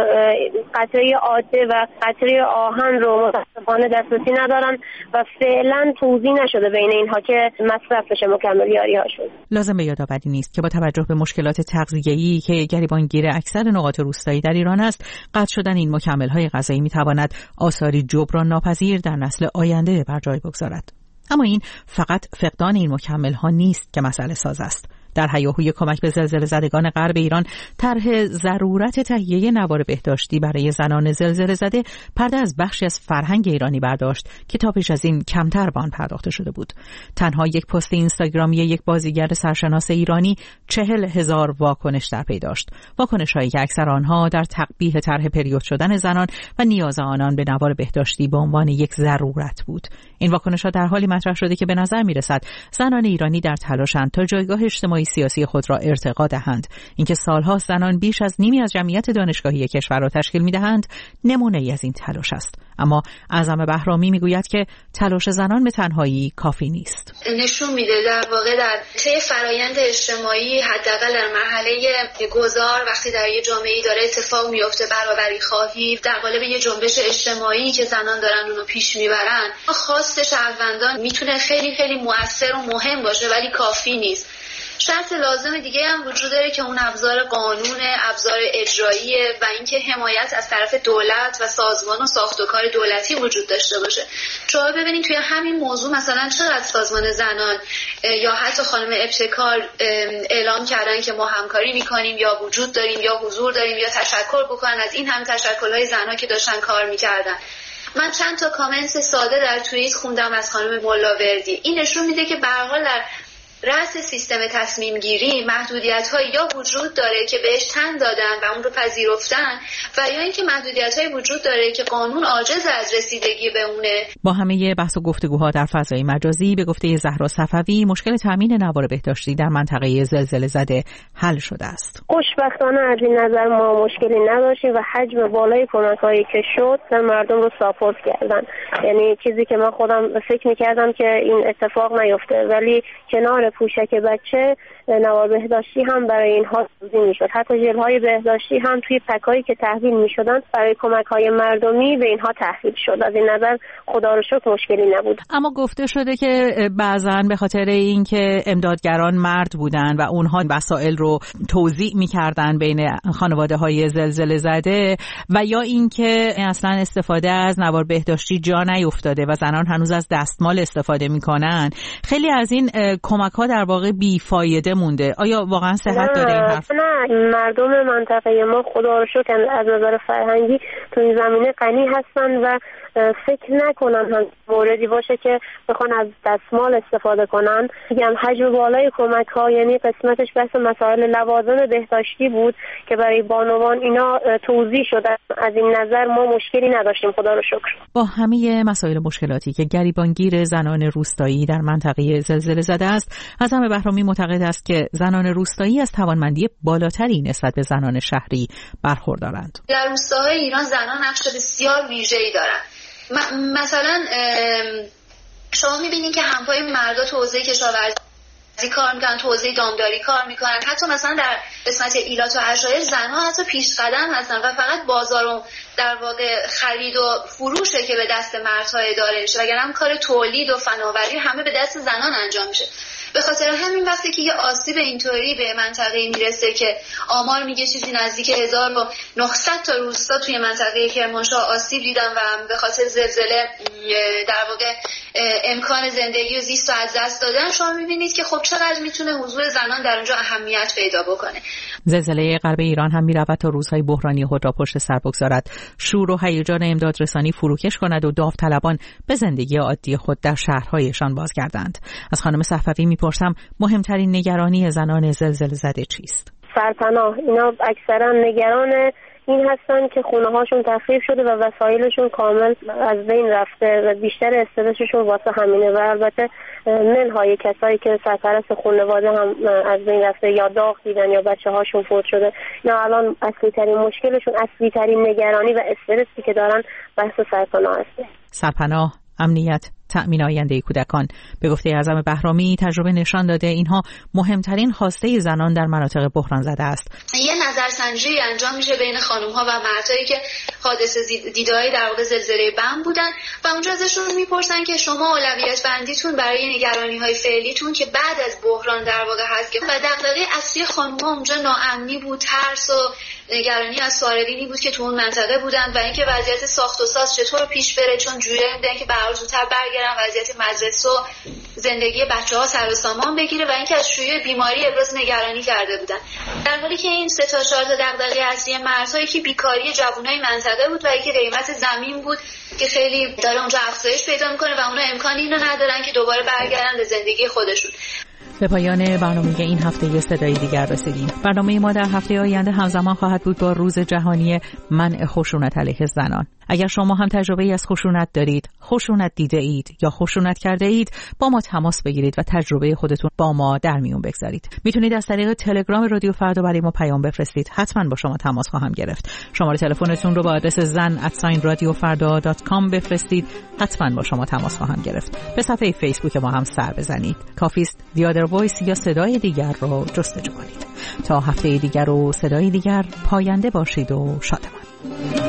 قطره عاده و قطره آهن رو متاسفانه دسترسی ندارن و فعلا توزیع نشده بین اینها که مصرف بشه مکمل یاری‌هاشون. لازم به یادآوری نیست که با توجه به مشکلات تغذیه‌ای که گریبانگیر اکثر نقاط روستایی در ایران است، قطع شدن این مکمل‌های غذایی می‌تواند آثاری جبران ناپذیر در نسل آینده بر جای بگذارد. اما این فقط فقدان این مکمل‌ها نیست که مسئله ساز است. در هیاهوی کمک به زلزله زدگان غرب ایران، طرح ضرورت تهیه نوار بهداشتی برای زنان زلزله زده پرده از بخشی از فرهنگ ایرانی برداشت که تا پیش از این کمتر به آن پرداخته شده بود. تنها یک پست اینستاگرامی یک بازیگر سرشناس ایرانی چهل هزار واکنش در پی داشت. واکنش‌هایی که اکثر آنها در تقبیح طرح پریود شدن زنان و نیاز آنان به نوار بهداشتی به عنوان یک ضرورت بود. این واکنش‌ها در حالی مطرح شده که به نظر می‌رسد زنان ایرانی در تلاشند تا جایگاه اجتماعی سیاسی خود را ارتقا دهند. اینکه سالها زنان بیش از نیمی از جمعیت دانشگاهی کشور را تشکیل می‌دهند نمونه‌ای از این تلاش است. اما اعظم بهرامی میگوید که تلاش زنان به تنهایی کافی نیست. نشون میده در واقع در طی فرایند اجتماعی، حداقل در مرحله گذار، وقتی در یه جامعه‌ای داره اتفاق میفته برابری خواهی در قالب یه جنبش اجتماعی که زنان دارن اونو پیش میبرن، خواست شهروندان میتونه خیلی خیلی مؤثر و مهم باشه ولی کافی نیست. شرط لازم دیگه هم وجود داره که اون ابزار قانون، ابزار اجراییه و اینکه حمایت از طرف دولت و سازمان و ساختار دولتی وجود داشته باشه. شما ببینید توی همین موضوع مثلا چقدر سازمان زنان یا حتی خانم ابتکار اعلام کردن که ما همکاری میکنیم یا وجود داریم یا حضور داریم یا تشکر بکنن از این هم تشکل‌های زنها که داشتن کار میکردن. من چند تا کامنت ساده در توییت خوندم از خانم ملاوردی. این نشون میده که به هر حال در رأس سیستم تصمیم گیری محدودیت‌هایی یا وجود داره که بهش تن دادن و اون رو پذیرفتن و یا اینکه محدودیت‌هایی وجود داره که قانون عاجز از رسیدگی به اونه. با همه بحث و گفتگوها در فضای مجازی به گفته زهرا صفوی مشکل تامین نوار بهداشتی در منطقه زلزله زده حل شده است. خوشبختانه از این نظر ما مشکلی نداشتیم و حجم بالای کمک‌هایی که شد مردم رو ساپورت کردن. یعنی چیزی که من خودم فکر می‌کردم که این اتفاق نیفته، ولی کنار پوشک بچه نوار بهداشتی هم برای اینها توزیع میشد. حتی ژل‌های بهداشتی هم توی پکایی که تحویل میشدن برای کمک‌های مردمی به اینها تحویل شد. از این نظر خدا رو شکر مشکلی نبود. اما گفته شده که بعضن به خاطر اینکه امدادگران مرد بودن و اونها وسایل رو توزیع میکردن بین خانواده‌های زلزله زده و یا اینکه اصلا استفاده از نوار بهداشتی جا نیفتاده و زنان هنوز از دستمال استفاده میکنن، خیلی از این کمک‌ها در واقع بیفایده مونده. آیا واقعا صحت داره این حرف؟ نه، مردم منطقه ما خدا رو شکر از نظر فرهنگی تو این زمینه غنی هستن و فکر نکنن هم موردی باشه که بخوان از دستمال استفاده کنن. میگم حجم بالای کمک ها یعنی قسمتش بحث مسائل لوازم بهداشتی بود که برای بانوان اینا توزیع شده. از این نظر ما مشکلی نداشتیم خدا رو شکر. با همه مسائل مشکلاتی که گریبانگیر زنان روستایی در منطقه زلزله زده است، اعظم بهرامی معتقد است که زنان روستایی از توانمندی بالاتری نسبت به زنان شهری برخوردارند. در روستاهای ایران زنان نقش بسیار ویژه‌ای دارند. مثلا شما میبینید که همپای مردا تو حوزه کشاورزی کار میکنن، تو حوزه دامداری کار میکنن، حتی مثلا در قسمت ایلات و عشایر زنها حتی پیش قدم هستن و فقط بازار و در واقع خرید و فروشه که به دست مردها اداره میشه، وگرنه هم کار تولید و فناوری همه به دست زنان انجام میشه. به خاطر همین وقتی که یه آسیب اینطوری به منطقه میرسه که آمار میگه چیزی نزدیک هزار و نهصد تا روستا توی منطقه کرمانشاه آسیب دیدن و به خاطر زلزله در واقع امکان زندگی و زیست رو از دست دادن، شما میبینید که خب چقدر میتونه حضور زنان در اونجا اهمیت پیدا بکنه. زلزله غرب ایران هم میرود تا روزهای بحرانی خود را پشت سر بگذارد، شور و هیجان امدادرسانی فروکش کند و داوطلبان به زندگی عادی خود در شهرهایشان بازگردند. از خانم صفوی میپرسم مهمترین نگرانی زنان زلزله زده چیست؟ سرپناه. اینا اکثرا نگران این هستن که خونه هاشون تخریب شده و وسایلشون کامل از بین رفته و بیشتر استرسشون واسه همینه و البته منهای کسایی که سرپرست خانواده هم از بین رفته یا داغ دیدن یا بچه هاشون فوت شده. اینا الان اصلی ترین مشکلشون، اصلی ترین نگرانی و استرسی که دارن بحث سرپناه هست. سرپناه، امنیت تأمین آینده کودکان. به گفته اعظم بهرامی تجربه نشان داده اینها مهمترین خواسته زنان در مناطق بحران زده است. یه نظرسنجی انجام میشه بین خانم‌ها و مردایی که حادثه دیده‌های در واقع زلزله بم بودن و اونجا ازشون میپرسن که شما اولویت بندیتون برای نگرانی‌های فعلیتون که بعد از بحران در واقع هست که و دغدغه اصلی خانم‌ها اونجا ناامنی بود، ترس و نگرانی از سارقینی بود که تو اون منطقه بودن و اینکه وضعیت ساخت و ساز چطور پیش بره، چون جوری میدن که برای زودتر برگردن وضعیت مدرسه و زندگی بچه‌ها سر و سامان بگیره و اینکه از شیوع بیماری ابراز نگرانی کرده بودن. در حالی که این سه تا چهار تا دغدغه اصلی مردها که بیکاری جوانای منطقه بود و اینکه قیمت زمین بود که خیلی داره اونجا افزایش پیدا میکنه و اونا امکانی اینو ندارن که دوباره برگردن به زندگی خودشون. به پایان برنامه این هفته یه صدای دیگر رسیدیم. برنامه ما در هفته آینده همزمان خواهد بود با روز جهانی منع خشونت علیه زنان. اگر شما هم تجربه از خشونت دارید، خشونت دیده اید یا خشونت کرده اید، با ما تماس بگیرید و تجربه خودتون با ما در میون بگذارید. میتونید از طریق تلگرام رادیو فردا برای ما پیام بفرستید. حتما با شما تماس خواهم گرفت. شماره تلفنتون رو با آدرس زن ات رادیو فردا دات کام بفرستید. حتما با شما تماس خواهم گرفت. به صفحه فیسبوک ما هم سر بزنید. کافی است دی آدر وایس یا صدای دیگر رو جستجو کنید. تا هفته دیگر و صدای دیگر، پاینده باشید و شادمان.